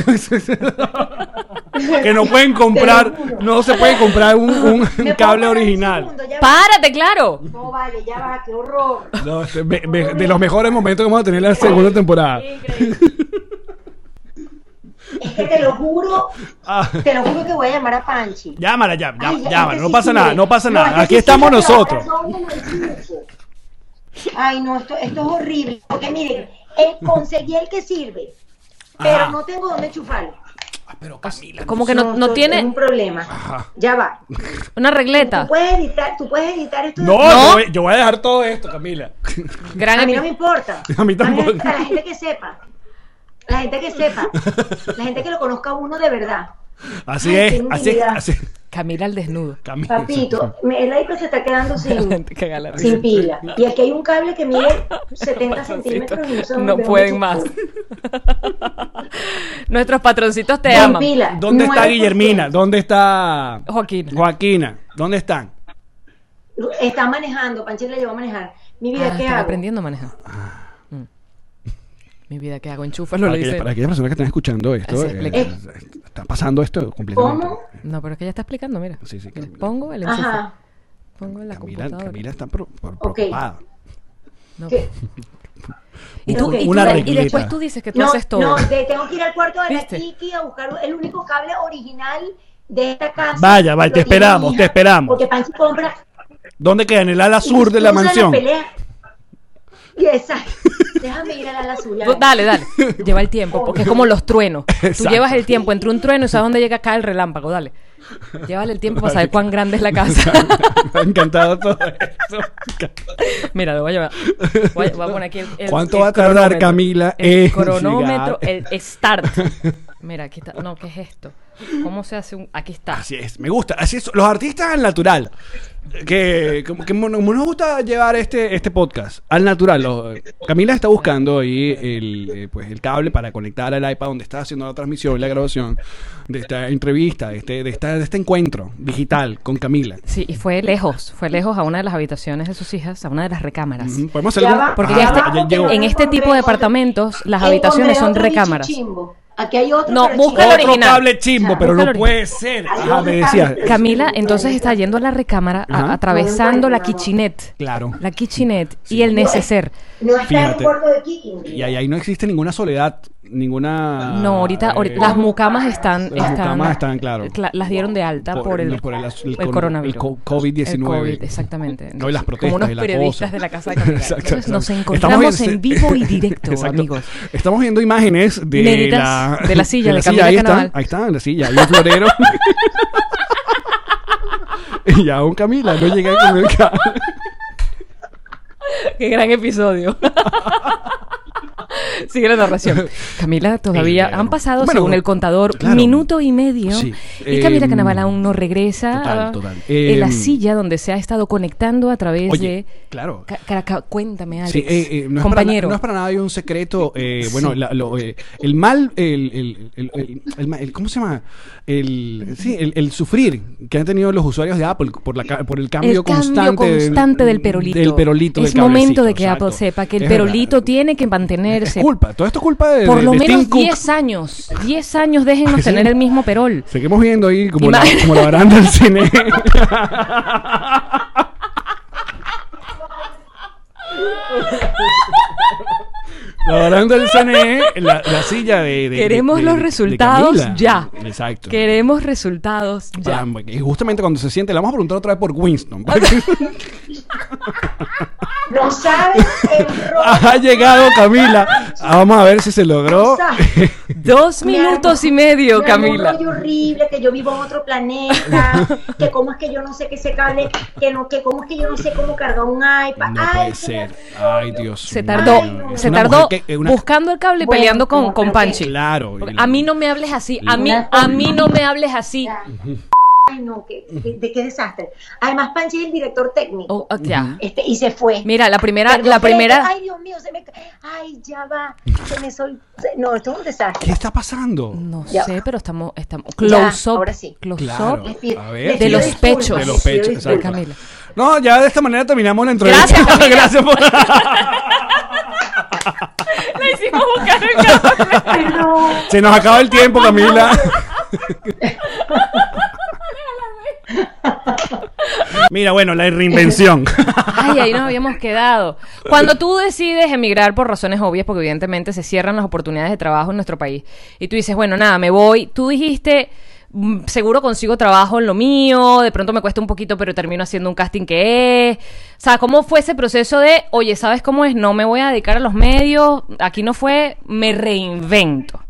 S3: Que no pueden comprar,
S1: Te lo juro.
S3: no se puede comprar un
S1: ¿Me puedo
S3: cable
S1: parar un
S3: original.
S1: segundo? Ya va.
S2: ¡Párate, claro!
S1: No vale, ya va, qué horror.
S3: No, de los mejores momentos que vamos a tener en la segunda temporada.
S1: Es que te lo juro
S3: Ah,
S1: que voy a llamar a Panchi.
S3: llámala,
S1: Ay,
S3: llámala,
S1: este
S3: no
S1: sí
S3: pasa
S1: sirve.
S3: nada, no pasa
S1: No,
S3: nada.
S1: este
S3: Aquí
S1: sí
S3: estamos
S1: sirve, pero
S3: nosotros.
S1: perdón, ay, no, esto es horrible. Porque miren, conseguí el que sirve, pero
S3: Ajá.
S1: no tengo dónde enchufarlo.
S3: Pero Camila,
S2: Como que no
S1: esto Es
S2: tiene
S1: un problema.
S3: Ajá.
S1: Ya va.
S2: una regleta.
S1: Tú puedes editar esto.
S3: no,
S2: No.
S3: yo voy a dejar todo esto, Camila.
S2: Gran
S1: A mí no
S2: epi-
S1: me importa.
S3: A mí tampoco.
S1: A la gente que sepa. La gente que sepa. La gente que lo conozca a uno de verdad.
S3: Así
S1: Ay,
S3: es,
S1: qué
S3: así es,
S1: inutilidad.
S3: así.
S2: Camila al desnudo.
S3: Camila.
S1: Papito, el iPad se está quedando sin
S2: Caga la risa.
S1: pila. Y aquí hay un cable que mide 70 centímetros y no,
S2: No pueden más. Nuestros patroncitos te
S1: Con
S2: aman.
S1: pila.
S3: ¿Dónde está
S1: 9%.
S3: Guillermina? ¿Dónde está
S2: Joaquín.
S3: Joaquina? ¿Dónde están?
S1: Está manejando, Panchi le llevó a manejar. Mi vida,
S2: Ah,
S1: ¿qué
S2: están
S1: hago?
S2: aprendiendo a manejar. Mi vida, ¿qué hago? Enchúfalo, le dice.
S3: Para aquellas personas que están escuchando esto,
S2: Se explica.
S3: está pasando esto completamente.
S1: ¿Cómo?
S2: No, pero es que ella está explicando, mira.
S3: Sí, sí,
S2: Les
S3: Camila.
S2: pongo el enchufe.
S1: Ajá.
S2: Pongo en la computadora.
S3: Camila está
S1: Ok.
S3: preocupada.
S2: No.
S1: ¿Qué?
S2: Y, tú,
S1: Ok.
S2: y, tú-
S3: Una
S2: y
S3: regleta.
S2: después tú dices que tú
S1: No,
S2: haces todo.
S1: no, tengo que ir al cuarto de
S2: ¿Viste?
S1: la Kiki a buscar el único cable original de esta casa.
S3: Vaya,
S1: Lo
S3: te
S1: tiene
S3: esperamos,
S1: mi
S3: te
S1: hija,
S3: esperamos.
S1: Porque Panchi compra.
S3: ¿Dónde queda? En el ala sur de la
S1: usa
S3: mansión.
S1: pelea. Y exacto. Déjame ir a la azul.
S2: Tú- dale. Lleva el tiempo, porque es como los truenos. Tú
S3: Exacto.
S2: llevas el tiempo entre un trueno y sabes dónde llega acá el relámpago, dale. Llévale el tiempo para saber cuán grande es la casa.
S3: Me ha encantado todo esto.
S2: Mira, lo voy a llevar. Voy a poner aquí el
S3: ¿Cuánto
S2: el
S3: va a tardar
S2: cronómetro.
S3: Camila
S2: El
S3: en
S2: cronómetro,
S3: llegar?
S2: el start. Mira, aquí está. No, ¿qué es esto? ¿Cómo se hace un...? Aquí está.
S3: Así es, me gusta. Así es, los artistas al natural. Que como nos gusta llevar este podcast al natural. Camila está buscando ahí el cable para conectar al iPad donde está haciendo la transmisión y la grabación de esta entrevista, de este encuentro digital con Camila.
S2: Sí, y fue lejos a una de las habitaciones de sus hijas, a una de las recámaras.
S3: Ujú. ¿Podemos hacer
S1: Ya
S3: algún-
S1: va,
S2: Porque
S3: Ah,
S2: ya está-
S3: ya llegó.
S2: en este tipo de departamentos las habitaciones son recámaras.
S1: Aquí hay otro.
S2: No,
S1: pero
S2: busca el
S1: chimbo.
S3: Otro
S2: original.
S3: cable chimbo, pero
S2: Busca
S3: no
S2: el
S3: puede ser.
S1: Hay
S3: Ajá,
S1: otro
S3: me decía.
S1: cable.
S2: Camila entonces está yendo a la recámara,
S3: Ajá.
S2: atravesando la kitchenette.
S3: Claro.
S2: La kitchenette y el neceser.
S1: No está en
S3: Fíjate.
S1: el cuarto de Kiki.
S3: Y ahí no existe ninguna soledad, ninguna...
S2: No, ahorita las mucamas están...
S3: Las mucamas están, claro.
S2: Las dieron de alta por el coronavirus.
S3: El COVID-19.
S2: El COVID, exactamente.
S3: No, y las protestas
S2: Como unos
S3: y la
S2: periodistas
S3: cosa.
S2: de la Casa de Camila.
S3: Exacto,
S2: Entonces nos
S3: exacto.
S2: encontramos
S3: Estamos
S2: en vivo y directo,
S3: Exacto.
S2: amigos.
S3: Estamos viendo imágenes de
S2: Inéditas de la silla de Camila
S3: ahí
S2: Canaval.
S3: está, ahí está, en la silla, hay un florero. Y aún Camila no llega con el cable.
S2: Qué gran episodio. Sigue la narración. Camila, todavía han pasado,
S3: Bueno,
S2: según el contador,
S3: claro.
S2: minuto y medio.
S3: Sí.
S2: Y Camila Canaval aún no regresa
S3: Total.
S2: en la silla donde se ha estado conectando a través
S3: Oye,
S2: de...
S3: claro.
S2: Cuéntame, Alex.
S3: Sí, no es
S2: compañero.
S3: no es para nada hay un secreto. Bueno,
S2: Sí.
S3: el mal, ¿cómo se llama? El sufrir que han tenido los usuarios de Apple por el cambio constante
S2: del perolito.
S3: Del perolito.
S2: Es
S3: del
S2: momento
S3: cablecito,
S2: de que
S3: exacto.
S2: Apple sepa que el
S3: Es
S2: perolito
S3: verdad.
S2: tiene que mantenerse.
S3: Es culpa, todo esto es culpa de
S2: Por lo
S3: de
S2: menos
S3: Tim Cook.
S2: 10 años. 10 años déjennos
S3: Sí.
S2: tener el mismo perol.
S3: Seguimos viendo ahí como
S2: Ima-
S3: como la baranda del cine. La baranda del CNE, la silla de
S2: Queremos
S3: de-
S2: los
S3: de
S2: resultados
S3: Camila.
S2: ya.
S3: Exacto.
S2: Queremos resultados ya.
S3: Y justamente cuando se siente, le vamos a preguntar otra vez por Winston.
S1: No sabes el rollo.
S3: Ha llegado Camila. Vamos a ver si se logró.
S1: No sabes.
S2: 2 minutos y medio,
S1: Me armó un
S2: Camila.
S1: rollo horrible, que yo vivo en otro planeta, que cómo es que yo no sé que ese cable, que cómo es que yo no sé cómo cargar un iPad.
S3: No
S1: Ay,
S3: puede
S1: que
S3: ser.
S1: me-
S3: Ay, Dios
S2: Se
S3: mío.
S2: tardó,
S3: Es
S2: se
S3: una
S2: tardó
S3: mujer que-
S2: buscando el cable y
S1: Bueno,
S2: peleando con
S1: pero que-
S2: Panchi.
S3: Claro.
S2: Porque a mí no me hables así, a mí
S1: Una-
S2: no me hables así.
S1: Ya. Ay, no, de qué desastre. Además, Panchi es el director técnico.
S2: Oh, ya.
S1: Y se fue.
S2: Mira, la primera,
S1: Perdón,
S2: la primera.
S1: Ay, Dios mío, ay, ya va. No, esto es un desastre.
S3: ¿Qué está pasando?
S2: No
S1: Ya.
S2: sé, pero estamos close up,
S1: ahora sí.
S2: close
S3: Claro.
S2: up
S1: Les pido-
S3: A ver.
S1: les
S2: de
S1: pido
S2: los
S1: disculpas,
S2: pechos.
S3: De los
S1: les pido
S3: pechos,
S1: disculpas.
S3: exacto.
S2: Camila.
S3: No, ya de esta manera terminamos la entrevista.
S2: Gracias, Camila.
S3: Gracias por...
S2: Le hicimos buscar el cable.
S1: Perdón.
S3: Se nos acaba el tiempo, Camila. Mira, bueno, la reinvención.
S2: Ay, ahí nos habíamos quedado. Cuando tú decides emigrar por razones obvias, porque evidentemente se cierran las oportunidades de trabajo en nuestro país, y tú dices, bueno, nada, me voy. Tú dijiste, seguro consigo trabajo en lo mío, de pronto me cuesta un poquito, pero termino haciendo un casting que es. O sea, ¿cómo fue ese proceso de, oye, ¿sabes cómo es? No me voy a dedicar a los medios, aquí no fue, me reinvento?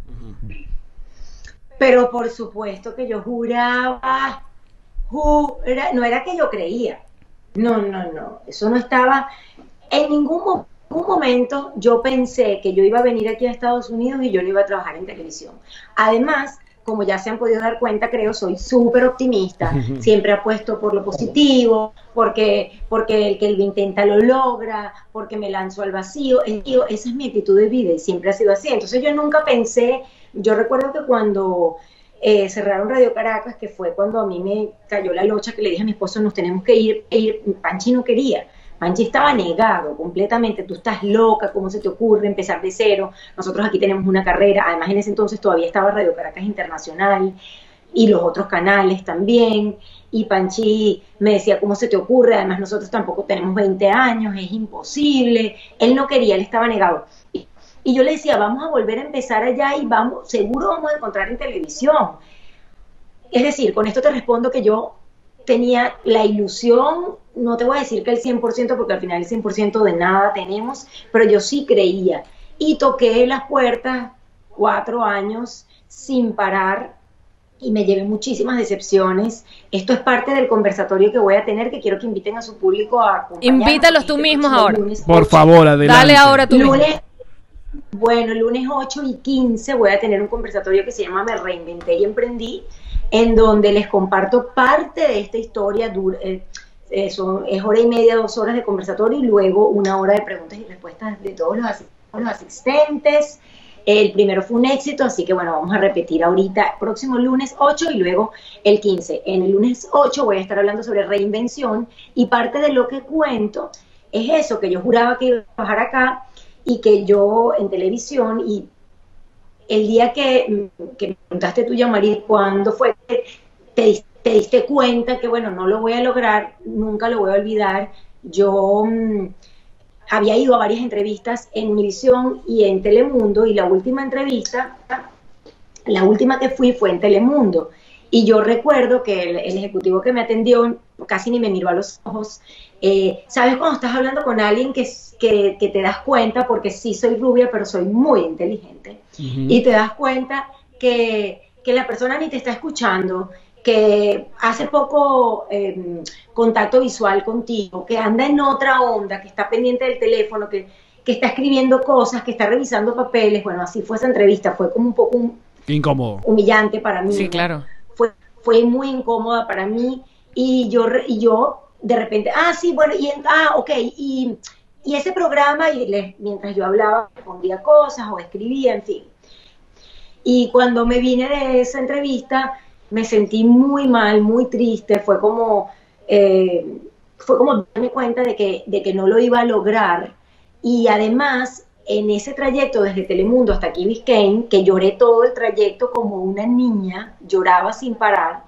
S1: Pero por supuesto que yo juraba, no era que yo creía. No, eso no estaba. En ningún momento yo pensé que yo iba a venir aquí a Estados Unidos y yo no iba a trabajar en televisión. Además, como ya se han podido dar cuenta, creo, soy súper optimista. Siempre apuesto por lo positivo, porque el que lo intenta lo logra, porque me lanzo al vacío. Esa es mi actitud de vida y siempre ha sido así. Entonces yo nunca pensé, yo recuerdo que cuando cerraron Radio Caracas, que fue cuando a mí me cayó la locha, que le dije a mi esposo, nos tenemos que ir, Panchi no quería. Panchi estaba negado completamente, tú estás loca, ¿cómo se te ocurre empezar de cero? Nosotros aquí tenemos una carrera, además en ese entonces todavía estaba Radio Caracas Internacional y los otros canales también, y Panchi me decía, ¿cómo se te ocurre? Además nosotros tampoco tenemos 20 años, es imposible, él no quería, él estaba negado. Y yo le decía, vamos a volver a empezar allá y vamos, seguro vamos a encontrar en televisión. Es decir, con esto te respondo que yo tenía la ilusión, no te voy a decir que el 100%, porque al final el 100% de nada tenemos, pero yo sí creía. Y toqué las puertas 4 años sin parar y me llevé muchísimas decepciones. Esto es parte del conversatorio que voy a tener, que quiero que inviten a su público a acompañarnos.
S2: Invítalos tú mismos ahora.
S3: Por favor, adelante.
S2: Dale ahora tú mismo.
S1: Bueno, lunes 8 y 15 voy a tener un conversatorio que se llama Me Reinventé y Emprendí, en donde les comparto parte de esta historia. Es hora y media, 2 horas de conversatorio y luego 1 hora de preguntas y respuestas de todos los asistentes. El primero fue un éxito, así que bueno, vamos a repetir ahorita, próximo lunes 8 y luego el 15. En el lunes 8 voy a estar hablando sobre reinvención y parte de lo que cuento es eso, que yo juraba que iba a trabajar acá y que yo en televisión, y el día que me preguntaste tú, Jean-Marie, ¿cuándo fue que te diste cuenta que bueno, no lo voy a lograr, nunca lo voy a olvidar? Yo había ido a varias entrevistas en Univisión y en Telemundo, y la última que fui fue en Telemundo, y yo recuerdo que el ejecutivo que me atendió casi ni me miró a los ojos. ¿Sabes cuando estás hablando con alguien que te das cuenta, porque sí soy rubia, pero soy muy inteligente, y te das cuenta que la persona ni te está escuchando, que hace poco contacto visual contigo, que anda en otra onda, que está pendiente del teléfono, que está escribiendo cosas, que está revisando papeles? Bueno, así fue esa entrevista, fue como un poco
S3: incómodo,
S1: humillante para mí.
S2: Sí, claro.
S1: Fue muy incómoda para mí, y yo de repente, sí, bueno, ok, y ese programa, mientras yo hablaba, respondía cosas o escribía, en fin. Y cuando me vine de esa entrevista, me sentí muy mal, muy triste, fue como darme cuenta de que no lo iba a lograr, y además, en ese trayecto desde Telemundo hasta Key Biscayne, que lloré todo el trayecto como una niña, lloraba sin parar,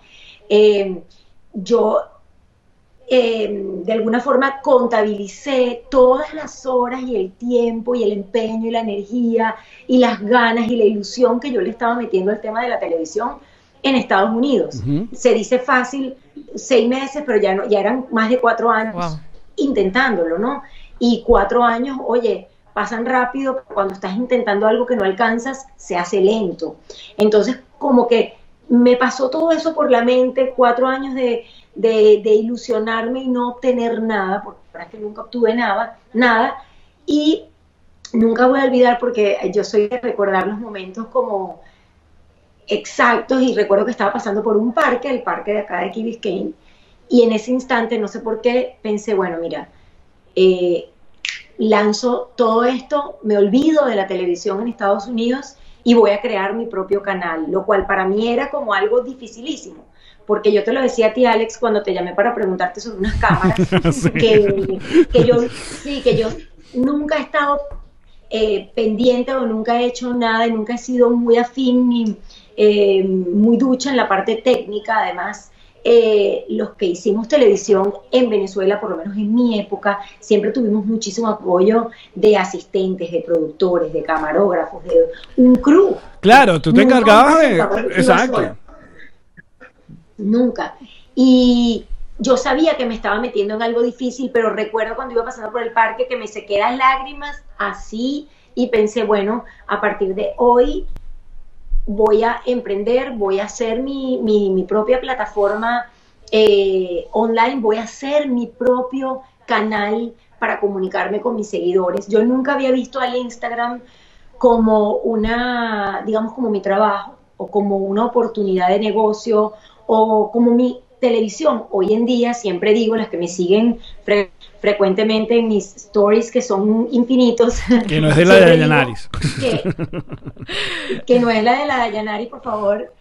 S1: yo de alguna forma contabilicé todas las horas y el tiempo y el empeño y la energía y las ganas y la ilusión que yo le estaba metiendo al tema de la televisión en Estados Unidos. Se dice fácil 6 meses, pero ya eran más de 4 años intentándolo, ¿no? Y 4 años, oye, pasan rápido. Cuando estás intentando algo que no alcanzas, se hace lento. Entonces, como que me pasó todo eso por la mente, 4 años de ilusionarme y no obtener nada, porque la verdad es que nunca obtuve nada, y nunca voy a olvidar, porque yo soy de recordar los momentos como exactos, y recuerdo que estaba pasando por un parque, el parque de acá de Key Biscayne, y en ese instante, no sé por qué, pensé, bueno, mira, lanzo todo esto, me olvido de la televisión en Estados Unidos y voy a crear mi propio canal, lo cual para mí era como algo dificilísimo, porque yo te lo decía a ti, Alex, cuando te llamé para preguntarte sobre unas cámaras, sí. que yo nunca he estado pendiente, o nunca he hecho nada, y nunca he sido muy afín ni muy ducha en la parte técnica. Además, los que hicimos televisión en Venezuela, por lo menos en mi época, siempre tuvimos muchísimo apoyo de asistentes, de productores, de camarógrafos, de un crew.
S3: Claro, tú te encargabas de... Exacto.
S1: Nunca. Y yo sabía que me estaba metiendo en algo difícil, pero recuerdo cuando iba pasando por el parque que me sequé las lágrimas así, y pensé, bueno, a partir de hoy voy a emprender, voy a hacer mi propia plataforma online, voy a hacer mi propio canal para comunicarme con mis seguidores. Yo nunca había visto al Instagram como digamos, como mi trabajo, o como una oportunidad de negocio, o como mi televisión. Hoy en día, siempre digo, las que me siguen frecuentemente en mis stories, que son infinitos,
S3: que no es de la de Dayanaris,
S1: que no es la de la Dayanari, por favor,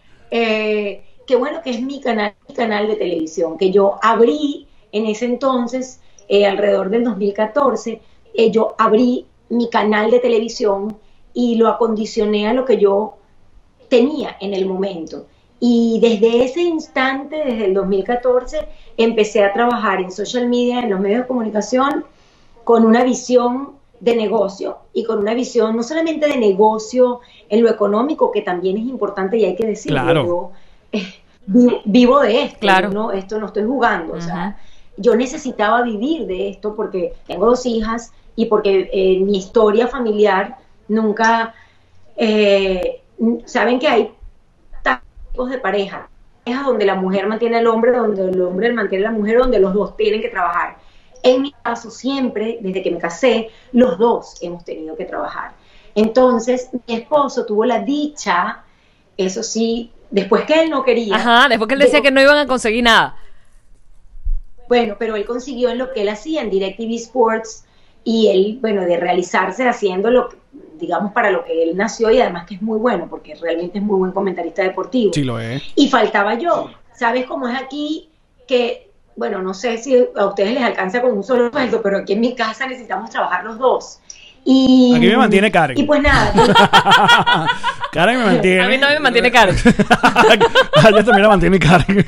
S1: que bueno, que es mi canal de televisión, que yo abrí en ese entonces alrededor del 2014, yo abrí mi canal de televisión y lo acondicioné a lo que yo tenía en el momento. Y desde ese instante, desde el 2014, empecé a trabajar en social media, en los medios de comunicación, con una visión de negocio y con una visión no solamente de negocio en lo económico, que también es importante y hay que decirlo.
S3: Claro.
S1: Yo vivo de esto,
S2: claro.
S1: esto no estoy jugando. O sea, yo necesitaba vivir de esto porque tengo 2 hijas y porque mi historia familiar nunca... saben que hay tipos de parejas donde la mujer mantiene al hombre, donde el hombre mantiene a la mujer, donde los dos tienen que trabajar. En mi caso siempre, desde que me casé, los dos hemos tenido que trabajar. Entonces mi esposo tuvo la dicha, eso sí, después que él no quería.
S2: Ajá, después que él decía que no iban a conseguir nada.
S1: Bueno, pero él consiguió en lo que él hacía, en DirecTV Sports, y él, bueno, de realizarse haciendo lo que, digamos, para lo que él nació, y además que es muy bueno, porque realmente es muy buen comentarista deportivo.
S3: Sí lo es.
S1: Y faltaba yo. ¿Sabes cómo es aquí? Que, bueno, no sé si a ustedes les alcanza con un solo sueldo, pero aquí en mi casa necesitamos trabajar los dos. Y
S3: aquí me mantiene Karen.
S1: Y pues nada.
S3: Karen me mantiene.
S2: A mí también me mantiene Karen.
S3: Ella también la mantiene Karen.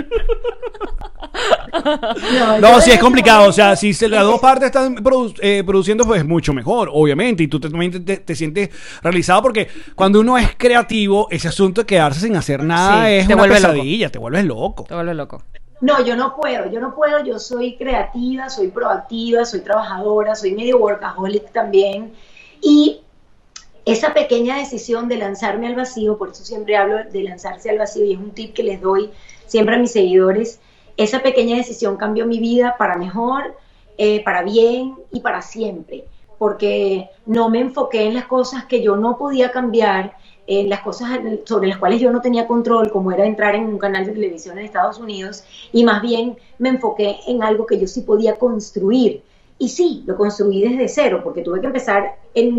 S3: No, sí es complicado. O sea, si las dos partes están produciendo, pues es mucho mejor, obviamente. Y tú también te sientes realizado, porque cuando uno es creativo, ese asunto de quedarse sin hacer nada es una pesadilla. Te vuelves loco.
S2: Te vuelves loco.
S1: No, yo no puedo, yo soy creativa, soy proactiva, soy trabajadora, soy medio workaholic también, y esa pequeña decisión de lanzarme al vacío, por eso siempre hablo de lanzarse al vacío, y es un tip que les doy siempre a mis seguidores, esa pequeña decisión cambió mi vida para mejor, para bien y para siempre, porque no me enfoqué en las cosas que yo no podía cambiar, en las cosas sobre las cuales yo no tenía control, como era entrar en un canal de televisión en Estados Unidos, y más bien me enfoqué en algo que yo sí podía construir. Y sí, lo construí desde cero, porque tuve que empezar en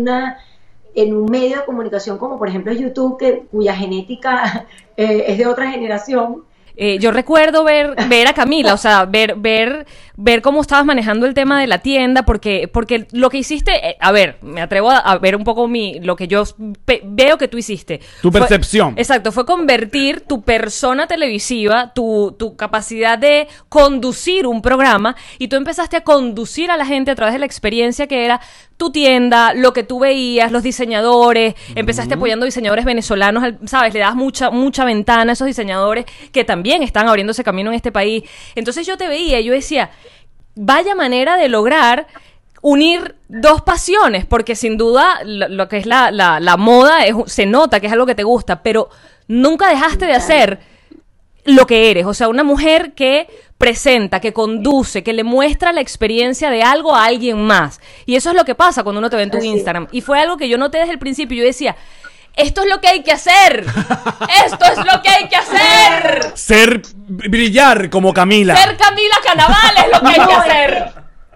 S1: un medio de comunicación como por ejemplo YouTube, cuya genética es de otra generación.
S2: Yo recuerdo ver a Camila, o sea, ver cómo estabas manejando el tema de la tienda, porque lo que hiciste, a ver, me atrevo a ver un poco lo que yo veo que tú hiciste.
S3: Tu percepción.
S2: Exacto, fue convertir tu persona televisiva, tu capacidad de conducir un programa, y tú empezaste a conducir a la gente a través de la experiencia que era tu tienda, lo que tú veías, los diseñadores, empezaste apoyando diseñadores venezolanos, ¿sabes? Le das mucha ventana a esos diseñadores que también están abriéndose camino en este país. Entonces yo te veía y yo decía, vaya manera de lograr unir dos pasiones, porque sin duda lo que es la moda se nota que es algo que te gusta, pero nunca dejaste de hacer lo que eres, o sea, una mujer que presenta, que conduce, que le muestra la experiencia de algo a alguien más. Y eso es lo que pasa cuando uno te ve en tu Instagram. Y fue algo que yo noté desde el principio. Yo decía, esto es lo que hay que hacer. Esto es lo que hay que hacer.
S3: Brillar como Camila.
S2: Ser Camila Canaval es lo que hay que hacer.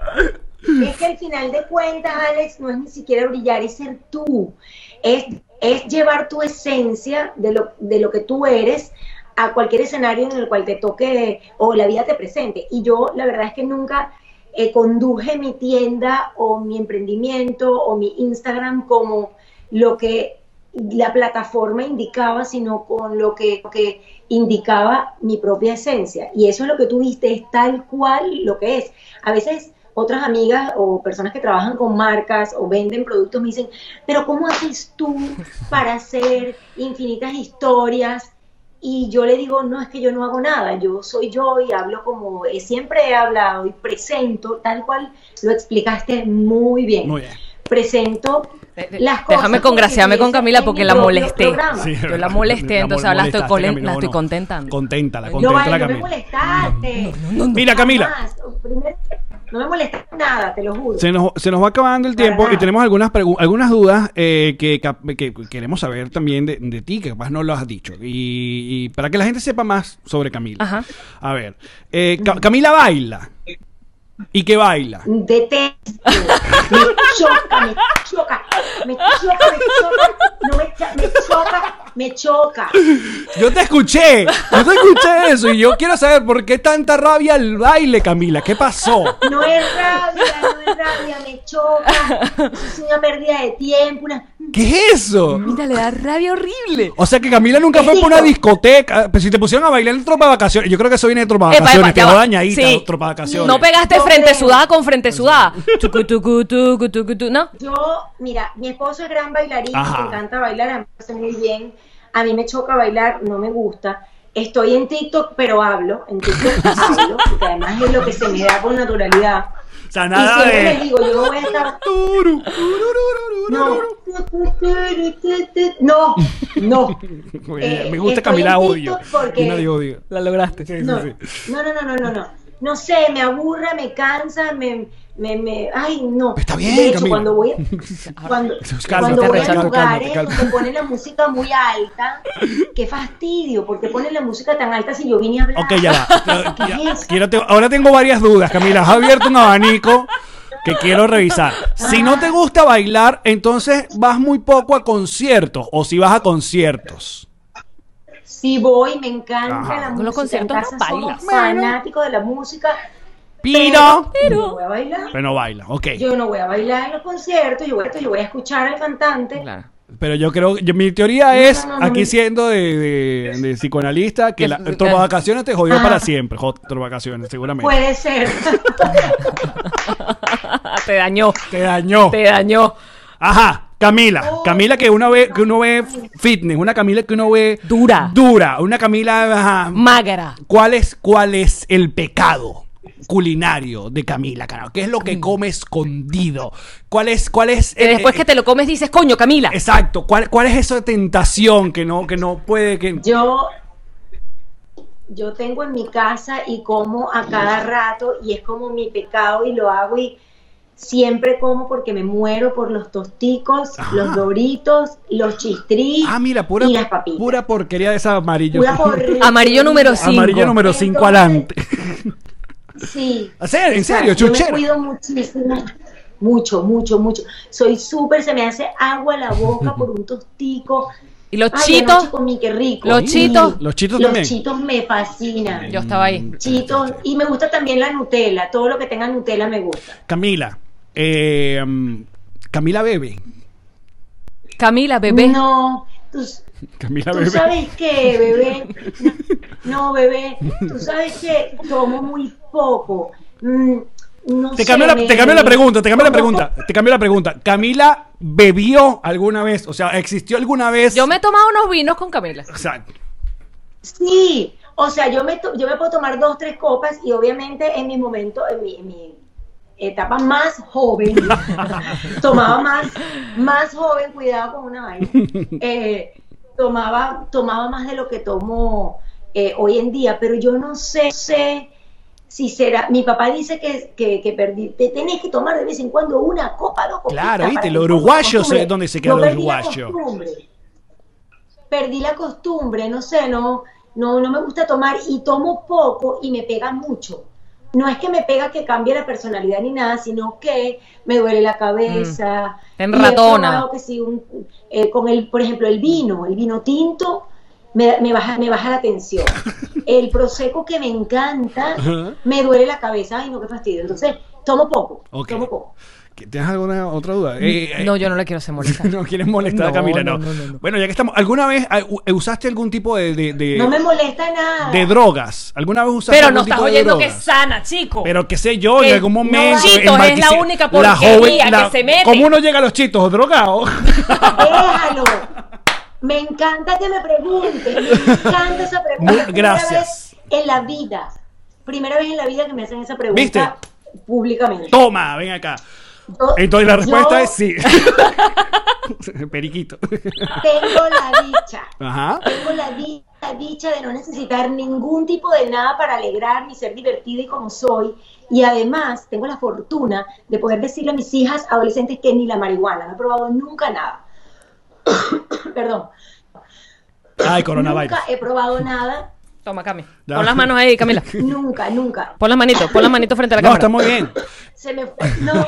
S1: Es que al final de cuentas, Alex, no es ni siquiera brillar, es ser tú. Es llevar tu esencia de lo que tú eres a cualquier escenario en el cual te toque o la vida te presente. Y yo la verdad es que nunca conduje mi tienda o mi emprendimiento o mi Instagram como lo que la plataforma indicaba, sino con lo que indicaba mi propia esencia. Y eso es lo que tú viste, es tal cual lo que es. A veces otras amigas o personas que trabajan con marcas o venden productos me dicen, pero ¿cómo haces tú para hacer infinitas historias? Y yo le digo, no, es que yo no hago nada, yo soy yo y hablo como siempre he hablado y presento, tal cual lo explicaste muy bien.
S3: Muy bien.
S1: Presento las cosas.
S2: Déjame congraciarme con Camila porque la molesté.
S3: Sí,
S2: yo la molesté, entonces ahora la estoy
S3: no,
S2: contentando.
S3: Conténtala,
S1: No
S3: Camila.
S1: me molestaste.
S3: Mira, Camila.
S1: Primero, no me molestaste nada, te lo juro.
S3: Se nos va acabando el tiempo y tenemos algunas dudas que queremos saber también de ti, que capaz no lo has dicho. Y para que la gente sepa más sobre Camila.
S2: Ajá.
S3: A ver, Camila baila. ¿Y qué baila?
S1: Detesto. Me choca. Me choca. me choca.
S3: Yo te escuché eso y yo quiero saber por qué tanta rabia al baile, Camila. ¿Qué pasó?
S1: No es rabia, me choca. Eso es una pérdida de tiempo.
S3: ¿Qué es eso?
S2: Mira, le da rabia horrible.
S3: O sea que Camila nunca fue por una discoteca. Pero si te pusieron a bailar en tropa de vacaciones, yo creo que eso viene de tropa de vacaciones. Te va dañadita,
S2: sí.
S3: tropa de vacaciones.
S2: No pegaste frente sudada con frente sudada. Tucu, tucu, tucu, tucu, tucu, ¿no?
S1: Yo, mira, mi esposo es gran bailarín,
S3: Ajá.
S1: me encanta bailar, a mí me hace muy bien. A mí me choca bailar, no me gusta. Estoy en TikTok, pero hablo. En TikTok hablo, porque además es lo que se me da con naturalidad.
S3: O sea,
S1: Y
S3: nada
S1: siempre
S3: de...
S1: les digo, yo no voy a estar... No.
S3: Me gusta
S1: Estoy
S3: Camila
S1: en
S3: odio.
S1: TikTok porque-
S3: Nadie odia.
S2: La lograste.
S3: Sí,
S1: No,
S3: sí.
S1: no. No sé, me aburra, me cansa, ay, no.
S3: Está bien,
S1: De hecho,
S3: Camila.
S1: cuando voy
S3: Cálmate,
S1: voy a
S3: cálmate,
S1: lugares
S3: cálmate.
S1: donde ponen la música muy alta, qué fastidio, porque ponen la música tan alta si yo vine a hablar.
S3: Ok, ya va.
S1: ¿Qué
S3: Ya.
S1: es eso?
S3: Ahora tengo varias dudas, Camila. Has abierto un abanico que quiero revisar. Si no te gusta bailar, entonces vas muy poco a conciertos. O si vas a conciertos.
S1: Si voy, me encanta
S3: Ajá.
S1: la
S2: Con
S1: música.
S2: los conciertos
S1: en casa
S2: no
S1: somos
S2: bailas.
S1: fanáticos de la música.
S3: Pero
S1: Yo no voy a bailar.
S3: Pero no baila, ok.
S1: Yo no voy a bailar en los conciertos, yo voy a escuchar al cantante.
S2: Claro.
S3: Pero yo creo, mi teoría es,
S1: no,
S3: aquí
S1: no.
S3: siendo de psicoanalista, que la tropa vacaciones te jodió para siempre. Tropa vacaciones, seguramente.
S1: Puede ser.
S2: Te dañó.
S3: Te dañó.
S2: Te dañó.
S3: Ajá, Camila. Camila que uno ve fitness, una Camila que uno ve
S2: Dura.
S3: una Camila, ajá.
S2: Magra.
S3: ¿Cuál es el pecado culinario de Camila, carajo? ¿Qué es lo que come escondido? ¿Cuál es
S2: Que después que te lo comes dices, coño, Camila.
S3: Exacto, ¿cuál es esa tentación que no puede que
S1: Yo tengo en mi casa y como a cada rato y es como mi pecado y lo hago y siempre como porque me muero por los tosticos, los doritos, los chistris
S3: mira,
S1: y las papitas.
S3: pura porquería de esa amarillo.
S1: Pura porquería.
S2: Amarillo número 5.
S3: Amarillo número 5
S1: Entonces,
S3: adelante.
S1: Sí.
S3: ¿En serio? ¿En
S1: O sea,
S3: serio?
S1: yo
S3: Chuchera.
S1: me cuido muchísimo. Mucho. Soy súper, se me hace agua la boca por un tostico.
S2: Y los
S1: Ay,
S2: chitos.
S1: anoche comí, qué rico.
S2: Los chitos.
S3: Los chitos
S1: Los
S3: también.
S1: chitos me fascinan.
S2: Yo estaba ahí.
S1: Chitos. Y me gusta también la Nutella. Todo lo que tenga Nutella me gusta.
S3: Camila, Camila bebe.
S2: Camila, bebé.
S1: No,
S3: Camila
S1: tú
S3: bebe.
S1: sabes que, bebé. No, bebé. Tú sabes que tomo muy poco. No
S3: Te
S1: sé,
S3: cambio la pregunta. ¿Camila bebió alguna vez? O sea, ¿existió alguna vez?
S2: Yo me he tomado unos vinos con Camila.
S3: Exacto.
S1: Sí, o sea, yo me puedo tomar 2, 3 copas y obviamente en mi momento, en mi etapa más joven, tomaba más joven, cuidado con una vaina, tomaba más de lo que tomo hoy en día, pero yo no sé si será, mi papá dice que te tenés que tomar de vez en cuando una copa, 2 copitas.
S3: Claro, viste,
S1: para
S3: los
S1: que
S3: uruguayos,
S1: costumbre.
S3: ¿dónde se quedan
S1: Yo
S3: los
S1: perdí la
S3: uruguayos?
S1: costumbre. Perdí la costumbre, no sé, no me gusta tomar y tomo poco y me pega mucho. No es que me pega que cambie la personalidad ni nada, sino que me duele la cabeza.
S2: Te
S1: Y he
S2: enratona.
S1: probado que si por ejemplo, el vino tinto me baja la tensión. El prosecco que me encanta, me duele la cabeza. Ay, no, qué fastidio. Entonces, tomo poco.
S3: Ok.
S1: Tomo poco.
S3: ¿Tienes alguna otra duda?
S2: No, yo no la quiero hacer molestar.
S3: No quieres molestar a
S2: No,
S3: Camila, no.
S2: no.
S3: Bueno, ya que estamos, ¿alguna vez usaste algún tipo de
S1: No me molesta nada.
S3: de drogas? ¿Alguna vez usaste
S2: Pero
S3: algún
S2: no estás
S3: tipo de
S2: oyendo que es
S3: drogas?
S2: sana, chico.
S3: Pero qué sé yo, en
S2: Que
S3: algún
S2: no,
S3: momento.
S2: Chitos
S3: en
S2: es la
S3: Barquisi-
S2: única
S3: la
S2: porquería que se mete.
S3: ¿Cómo uno llega a los chitos? ¿Drogados?
S1: Déjalo. Me encanta que me pregunten. Me encanta esa pregunta.
S3: Gracias.
S1: Primera vez en la vida que me hacen esa pregunta.
S3: ¿Viste?
S1: Públicamente.
S3: Toma, ven acá.
S1: Yo-
S3: Entonces la respuesta
S1: yo
S3: es sí. Periquito.
S1: Tengo la dicha.
S3: Ajá.
S1: Tengo la dicha de no necesitar ningún tipo de nada para alegrar ni ser divertida y como soy. Y además tengo la fortuna de poder decirle a mis hijas adolescentes que ni la marihuana. No he probado nunca nada. Perdón.
S3: Ay, coronavirus.
S1: Nunca he probado nada.
S2: Toma, Cami.
S3: Ya.
S2: Pon las manos ahí, Camila.
S1: Nunca.
S2: Pon las manitos frente a la
S3: No,
S2: cámara.
S3: está muy bien.
S1: Se me fue. No.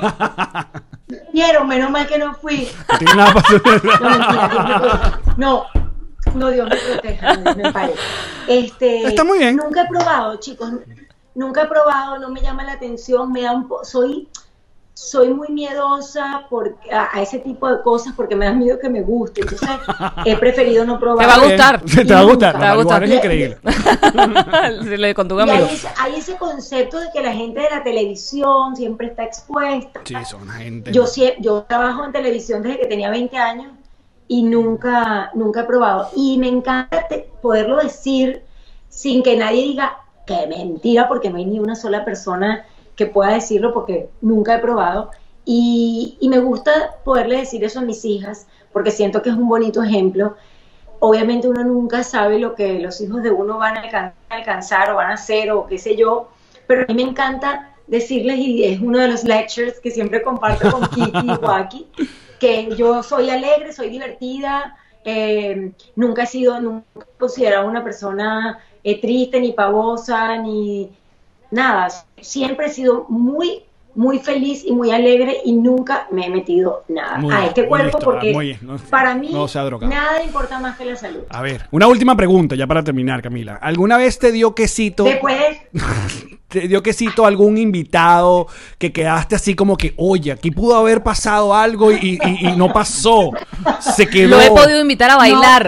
S1: Vieron, menos mal que no fui.
S3: No tiene nada para
S1: No, mentira, no. No, Dios me proteja, no, Dios me ampare.
S3: Está muy bien.
S1: Nunca he probado, chicos, nunca he probado, no me llama la atención, me da soy muy miedosa a ese tipo de cosas porque me da miedo que me guste. Entonces he preferido no probar.
S2: Te va a gustar.
S3: Te va a gustar.
S2: Te va a gustar.
S3: Es increíble.
S2: Se lo con tu
S1: Y
S2: amigo.
S1: hay ese concepto de que la gente de la televisión siempre está expuesta.
S3: Sí, son gente.
S1: Yo trabajo en televisión desde que tenía 20 años y nunca he probado. Y me encanta poderlo decir sin que nadie diga que mentira, porque no hay ni una sola persona que pueda decirlo porque nunca he probado. Y me gusta poderle decir eso a mis hijas porque siento que es un bonito ejemplo. Obviamente uno nunca sabe lo que los hijos de uno van a alcanzar o van a hacer o qué sé yo, pero a mí me encanta decirles, y es uno de los lectures que siempre comparto con Kiki y Joaquín, que yo soy alegre, soy divertida, nunca he considerado una persona triste, ni pavosa, ni nada. Siempre he sido muy, muy feliz y muy alegre y nunca me he metido nada a este cuerpo porque para mí nada importa más que la salud.
S3: A ver, una última pregunta ya para terminar, Camila. ¿Alguna vez te dio quesito?
S1: Después...
S3: ¿Te dio quesito algún invitado que quedaste así como que, oye, aquí pudo haber pasado algo y no pasó? Se quedó.
S2: Lo he podido invitar a bailar.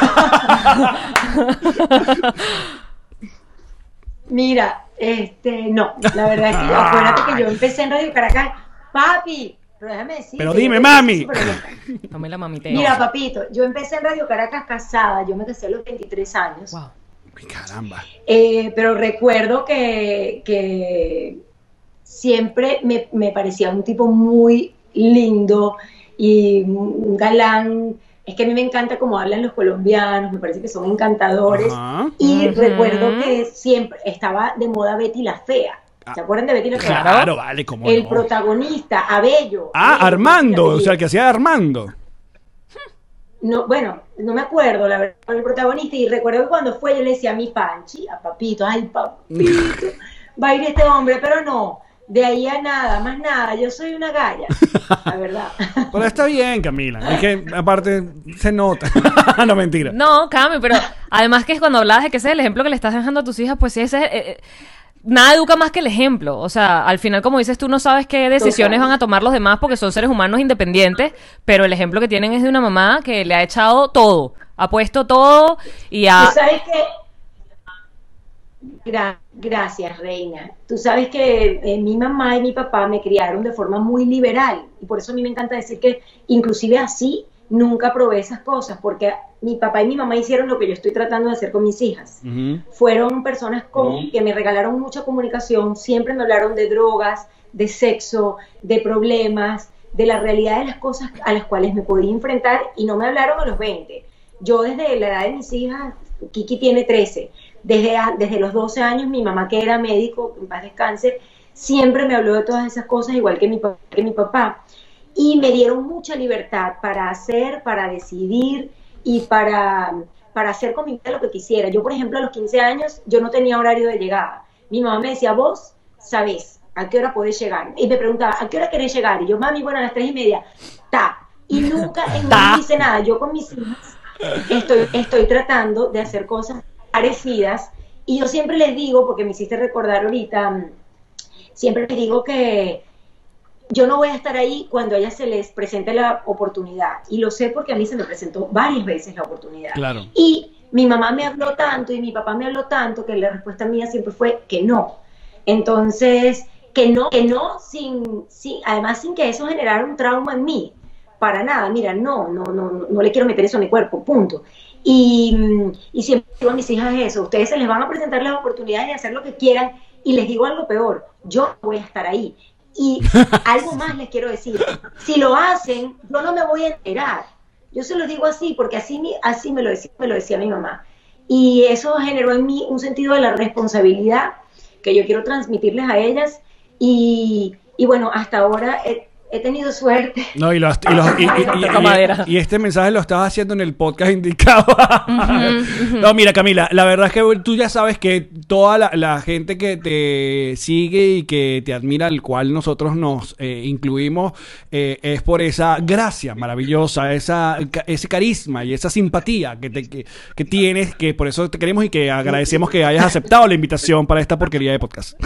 S1: Mira, no, la verdad es que acuérdate que yo empecé en Radio Caracas, papi, pero déjame decir.
S3: Pero dime, mami.
S2: No me la mamiteo.
S1: Mira, papito, yo empecé en Radio Caracas casada, yo me casé a los 23 años.
S2: Wow.
S3: Caramba.
S1: Pero recuerdo que siempre me parecía un tipo muy lindo y un galán. Es que a mí me encanta cómo hablan los colombianos, me parece que son encantadores.
S3: Ajá.
S1: Y recuerdo que siempre estaba de moda Betty la Fea. ¿Se acuerdan de Betty la Fea?
S3: Claro, vale, cómo
S1: El
S3: no.
S1: protagonista, Abello.
S3: Armando, o sea, el que hacía de Armando.
S1: No, bueno, no me acuerdo, la verdad, el protagonista. Y recuerdo que cuando fue, yo le decía a mi Panchi, a Papito, ay, Papito, va a ir este hombre, pero no. De ahí a nada, más nada, yo soy una galla, la verdad.
S3: Pero está bien, Camila. Es que, aparte, se nota. No, mentira.
S2: No, Cami, pero además que es cuando hablabas de que ese es el ejemplo que le estás dejando a tus hijas, pues sí, ese nada educa más que el ejemplo. O sea, al final, como dices tú, no sabes qué decisiones van a tomar los demás porque son seres humanos independientes, pero el ejemplo que tienen es de una mamá que le ha echado todo, ha puesto todo y ha...
S1: ¿Tú sabes qué? Gracias, reina. Tú sabes que mi mamá y mi papá me criaron de forma muy liberal y por eso a mí me encanta decir que inclusive así nunca probé esas cosas porque mi papá y mi mamá hicieron lo que yo estoy tratando de hacer con mis hijas. Fueron personas que me regalaron mucha comunicación, siempre me hablaron de drogas, de sexo, de problemas, de la realidad de las cosas a las cuales me podía enfrentar y no me hablaron a los 20. Yo desde la edad de mis hijas, Kiki tiene 13, desde los 12 años mi mamá que era médico, en paz descanse, siempre me habló de todas esas cosas igual que mi papá y me dieron mucha libertad para hacer, para decidir y para hacer con mi vida lo que quisiera. Yo, por ejemplo, a los 15 años yo no tenía horario de llegada. Mi mamá me decía, vos sabés a qué hora podés llegar. Y me preguntaba, ¿a qué hora querés llegar? Y yo, mami, bueno, a las 3:30. Y nunca hice nada. Yo con mis hijas estoy tratando de hacer cosas parecidas y yo siempre les digo, porque me hiciste recordar ahorita, siempre les digo que yo no voy a estar ahí cuando a ellas se les presente la oportunidad y lo sé porque a mí se me presentó varias veces la oportunidad.
S3: Claro.
S1: Y mi mamá me habló tanto y mi papá me habló tanto que la respuesta mía siempre fue que no. Entonces, que no, además sin que eso generara un trauma en mí. Para nada, mira, no le quiero meter eso a mi cuerpo, punto. Y siempre digo a mis hijas eso, ustedes se les van a presentar las oportunidades de hacer lo que quieran y les digo algo peor, yo voy a estar ahí. Y algo más les quiero decir, si lo hacen, yo no me voy a enterar. Yo se los digo así, porque así me lo decía mi mamá. Y eso generó en mí un sentido de la responsabilidad que yo quiero transmitirles a ellas. Y bueno, hasta ahora he tenido suerte.
S3: No, y
S2: madera.
S3: este mensaje lo estabas haciendo en el podcast indicado. No, mira, Camila, la verdad es que tú ya sabes que toda la gente que te sigue y que te admira, al cual nosotros nos incluimos, es por esa gracia maravillosa, ese carisma y esa simpatía que tienes, que por eso te queremos y que agradecemos que hayas aceptado la invitación para esta porquería de podcast.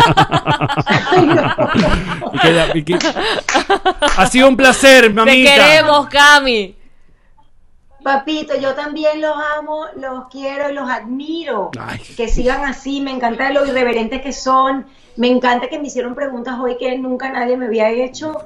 S3: Ha sido un placer, mamita.
S2: Te queremos, Cami.
S1: Papito, yo también los amo, los quiero y los admiro.
S3: Ay.
S1: Que sigan así, me encanta lo irreverentes que son. Me encanta que me hicieron preguntas hoy que nunca nadie me había hecho.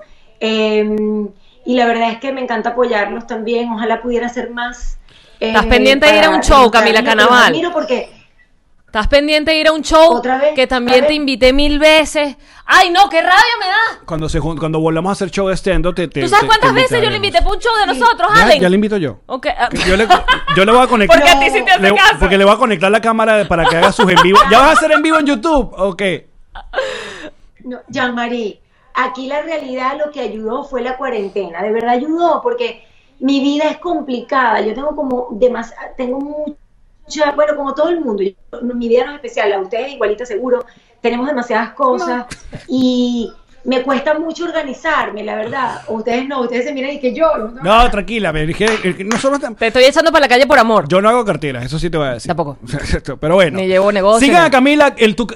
S1: Y la verdad es que me encanta apoyarlos también. Ojalá pudiera hacer más.
S2: ¿Estás pendiente de ir a un show, Camila Canaval?
S1: Los admiro porque...
S2: ¿Estás pendiente de ir a un show?
S1: ¿Otra vez?
S2: Que también te invité 1000 veces. ¡Ay, no! ¡Qué rabia me da!
S3: Cuando volvamos a hacer show de stand-up,
S2: ¿Tú sabes cuántas veces yo le invité para un show de nosotros, Allen?
S3: Ya le invito yo.
S2: Okay.
S3: Yo le voy a conectar.
S2: Porque a ti sí te hace caso.
S3: Porque le voy a conectar la cámara para que haga sus en vivo. ¿Ya vas a hacer en vivo en YouTube? ¿O qué?
S1: No, Jean-Marie, aquí la realidad lo que ayudó fue la cuarentena. De verdad ayudó porque mi vida es complicada. Yo tengo mucha, bueno, como todo el mundo, mi vida no es especial, a ustedes igualita seguro, tenemos demasiadas cosas y me cuesta mucho organizarme, la verdad. Ustedes se miran y que yo...
S3: No, tranquila, me dije,
S2: Te estoy echando para la calle por amor.
S3: yo no hago carteras, eso sí te voy a decir.
S2: Tampoco.
S3: Pero bueno.
S2: Ni llevo negocio.
S3: Sigan a Camila,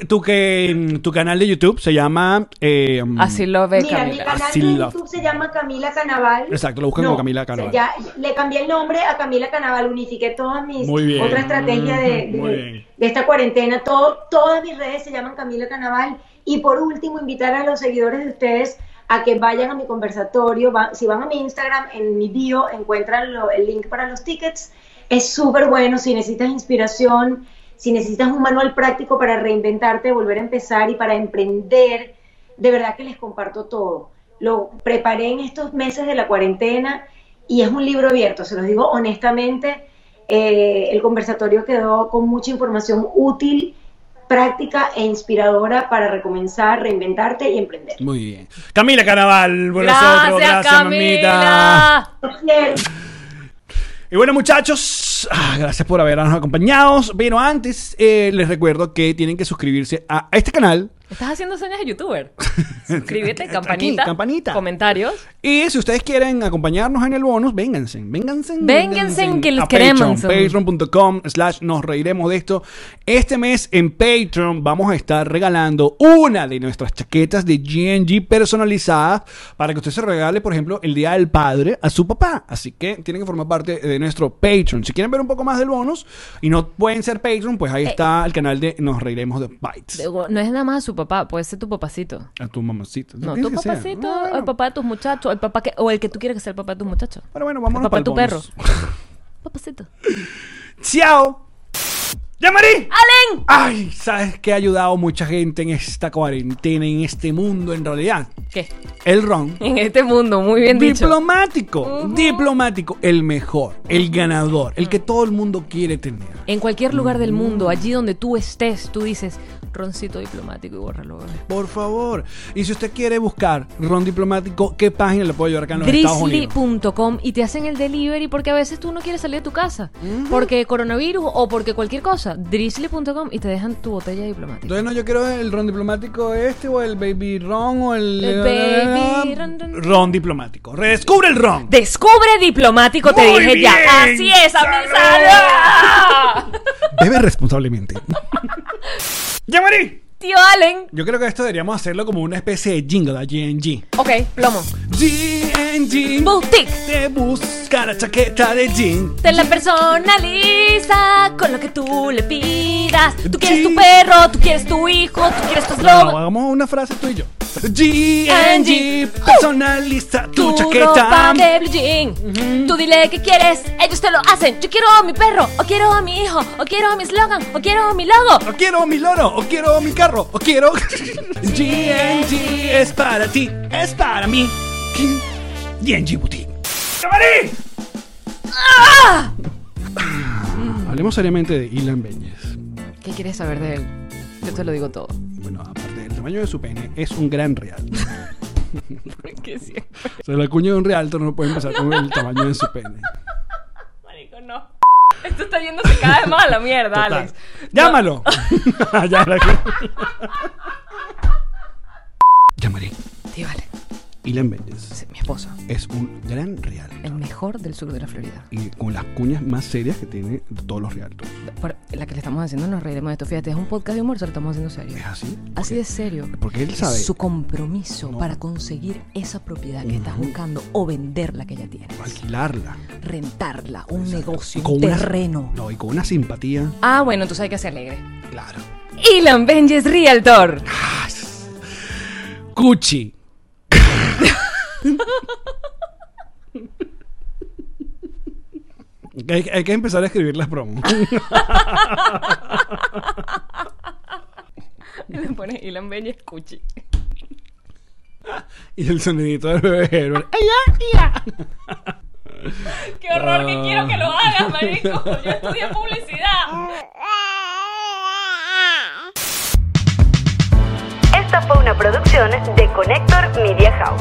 S3: tu canal de YouTube se llama...
S2: Así lo ve
S1: Mira,
S2: Camila.
S1: mi canal
S3: Así
S1: de
S3: lo-
S1: YouTube se llama Camila Canaval.
S3: Exacto, lo buscan como Camila Canaval.
S1: Ya le cambié el nombre a Camila Canaval, unifiqué todas mis...
S3: Muy bien.
S1: Otra estrategia
S3: Muy bien.
S1: de esta cuarentena. Todas mis redes se llaman Camila Canaval. Y por último, invitar a los seguidores de ustedes a que vayan a mi conversatorio. Si van a mi Instagram, en mi bio encuentran el link para los tickets. Es súper bueno. Si necesitas inspiración, si necesitas un manual práctico para reinventarte, volver a empezar y para emprender, de verdad que les comparto todo. Lo preparé en estos meses de la cuarentena y es un libro abierto, se los digo honestamente. El conversatorio quedó con mucha información útil, práctica e inspiradora para recomenzar, reinventarte y emprender.
S3: Muy bien. Camila Canaval, por nosotros. Gracias, mamita.
S2: Camila.
S1: Quiero.
S3: Y bueno, muchachos, gracias por habernos acompañado. Pero antes, les recuerdo que tienen que suscribirse a este canal.
S2: ¿Estás haciendo señas de youtuber? Suscríbete,
S3: Aquí,
S2: campanita,
S3: campanita.
S2: comentarios.
S3: Y si ustedes quieren acompañarnos en el bonus, vénganse,
S2: que los
S3: a
S2: queremos.
S3: Patreon.com/nos reiremos de esto. Este mes en Patreon vamos a estar regalando una de nuestras chaquetas de GNG personalizadas para que usted se regale, por ejemplo, el Día del Padre a su papá. Así que tienen que formar parte de nuestro Patreon. Si quieren ver un poco más del bonus y no pueden ser Patreon, pues ahí está el canal de Nos Reiremos de Bytes.
S2: No es nada más a su papá, puede ser tu papacito.
S3: A tu mamacita.
S2: No,
S3: Tienes
S2: tu
S3: que ser.
S2: papacito,
S3: No,
S2: o el
S3: bueno.
S2: papá de tus muchachos, o el que tú quieres que sea el papá de tus muchachos.
S3: Pero bueno,
S2: El
S3: vámonos
S2: papá
S3: para
S2: de tu
S3: el
S2: perro.
S3: bonus.
S2: Papacito.
S3: ¡Chao! ¡Llamarí!
S2: ¡Alen!
S3: Ay, ¿sabes qué ha ayudado mucha gente en esta cuarentena, en este mundo en realidad?
S2: ¿Qué?
S3: El ron.
S2: En este mundo, muy bien dicho.
S3: Diplomático, diplomático, el mejor, el ganador, el que todo el mundo quiere tener.
S2: En cualquier lugar del mundo, allí donde tú estés, tú dices roncito diplomático y bórralo, bebé.
S3: Por favor. Y si usted quiere buscar ron diplomático, ¿qué página le puedo llevar acá en los Estados Unidos?
S2: Drizzly.com y te hacen el delivery porque a veces tú no quieres salir de tu casa porque coronavirus o porque cualquier cosa. Drizzly.com y te dejan tu botella diplomática.
S3: Entonces no, yo quiero el ron diplomático o el baby ron o el
S2: baby
S3: ron diplomático. Redescubre el ron.
S2: Descubre diplomático, te
S3: Muy
S2: dije
S3: bien,
S2: ya. Así es, a mi
S3: salud.
S2: salud.
S3: Bebe responsablemente. ¡Llamarí!
S2: Tío Allen.
S3: Yo creo que esto deberíamos hacerlo como una especie de jingle a GNG.
S2: Ok, plomo.
S3: GNG
S2: Boutique.
S3: te busca la chaqueta de jean.
S2: Te la personaliza con lo que tú le pidas. Tú quieres tu perro, tú quieres tu hijo, tú quieres tu
S3: No,
S2: eslogan.
S3: hagamos una frase tú y yo. GNG personaliza tu
S2: Tu
S3: chaqueta.
S2: ropa de blue jean. Tú dile qué quieres, ellos te lo hacen. Yo quiero a mi perro, o quiero a mi hijo, o quiero a mi eslogan, o quiero a mi logo.
S3: O quiero mi loro, o quiero mi carro, o quiero. GNG es para ti, es para mí. GNG Boutique. ¡Llamarí! Hablemos seriamente de Ilan Beñez.
S2: ¿Qué quieres saber de él? Yo te lo digo todo.
S3: Bueno, aparte del tamaño de su pene, es un gran real.
S2: Porque siempre.
S3: O sea, la cuña de un realtor no puede empezar con el tamaño de su pene.
S2: Marico, no. Esto está yéndose cada vez más a la mierda,
S3: Total.
S2: Alex.
S3: ¡Llámalo! Llamaré.
S2: Sí, vale.
S3: Ilan Benjes
S2: Sí, mi esposo.
S3: es un gran realtor.
S2: El mejor del sur de la Florida.
S3: Y con las cuñas más serias que tiene de todos los realtors.
S2: Por la que le estamos haciendo, nos reiremos de esto. Fíjate, es un podcast de humor, se lo estamos haciendo serio.
S3: ¿Es así?
S2: Así de serio.
S3: Porque él sabe.
S2: Su compromiso
S3: No.
S2: para conseguir esa propiedad que estás buscando o venderla que ya tienes.
S3: Alquilarla.
S2: Rentarla, un
S3: Exacto.
S2: negocio,
S3: Y con
S2: un
S3: una-
S2: terreno.
S3: No, y con una simpatía.
S2: Ah, bueno, entonces hay que ser alegre.
S3: Claro.
S2: Ilan Benjes Realtor.
S3: Cuchi. Hay que empezar a escribir las promos.
S2: Le pones Ilan Benjes Cuchi.
S3: Y el sonidito del bebé Herbert.
S2: Qué horror, que quiero que lo hagas, marico. Yo estudié publicidad.
S4: Esta fue una producción de Connector Media House.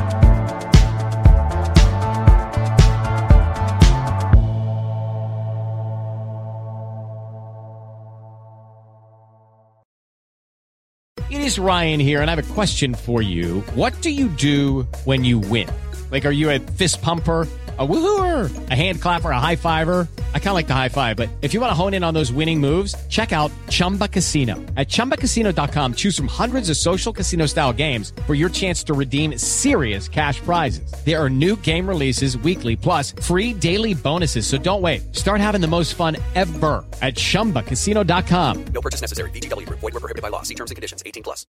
S5: It is Ryan here, and I have a question for you. What do you do when you win? Like, are you a fist pumper? A woohooer, a hand clapper, a high fiver. I kind of like the high five, but if you want to hone in on those winning moves, check out Chumba Casino. At ChumbaCasino.com, choose from hundreds of social casino style games for your chance to redeem serious cash prizes. There are new game releases weekly, plus free daily bonuses. So don't wait. Start having the most fun ever at ChumbaCasino.com.
S6: No purchase necessary. VGW Group. Void where prohibited by law. See terms and conditions. 18+.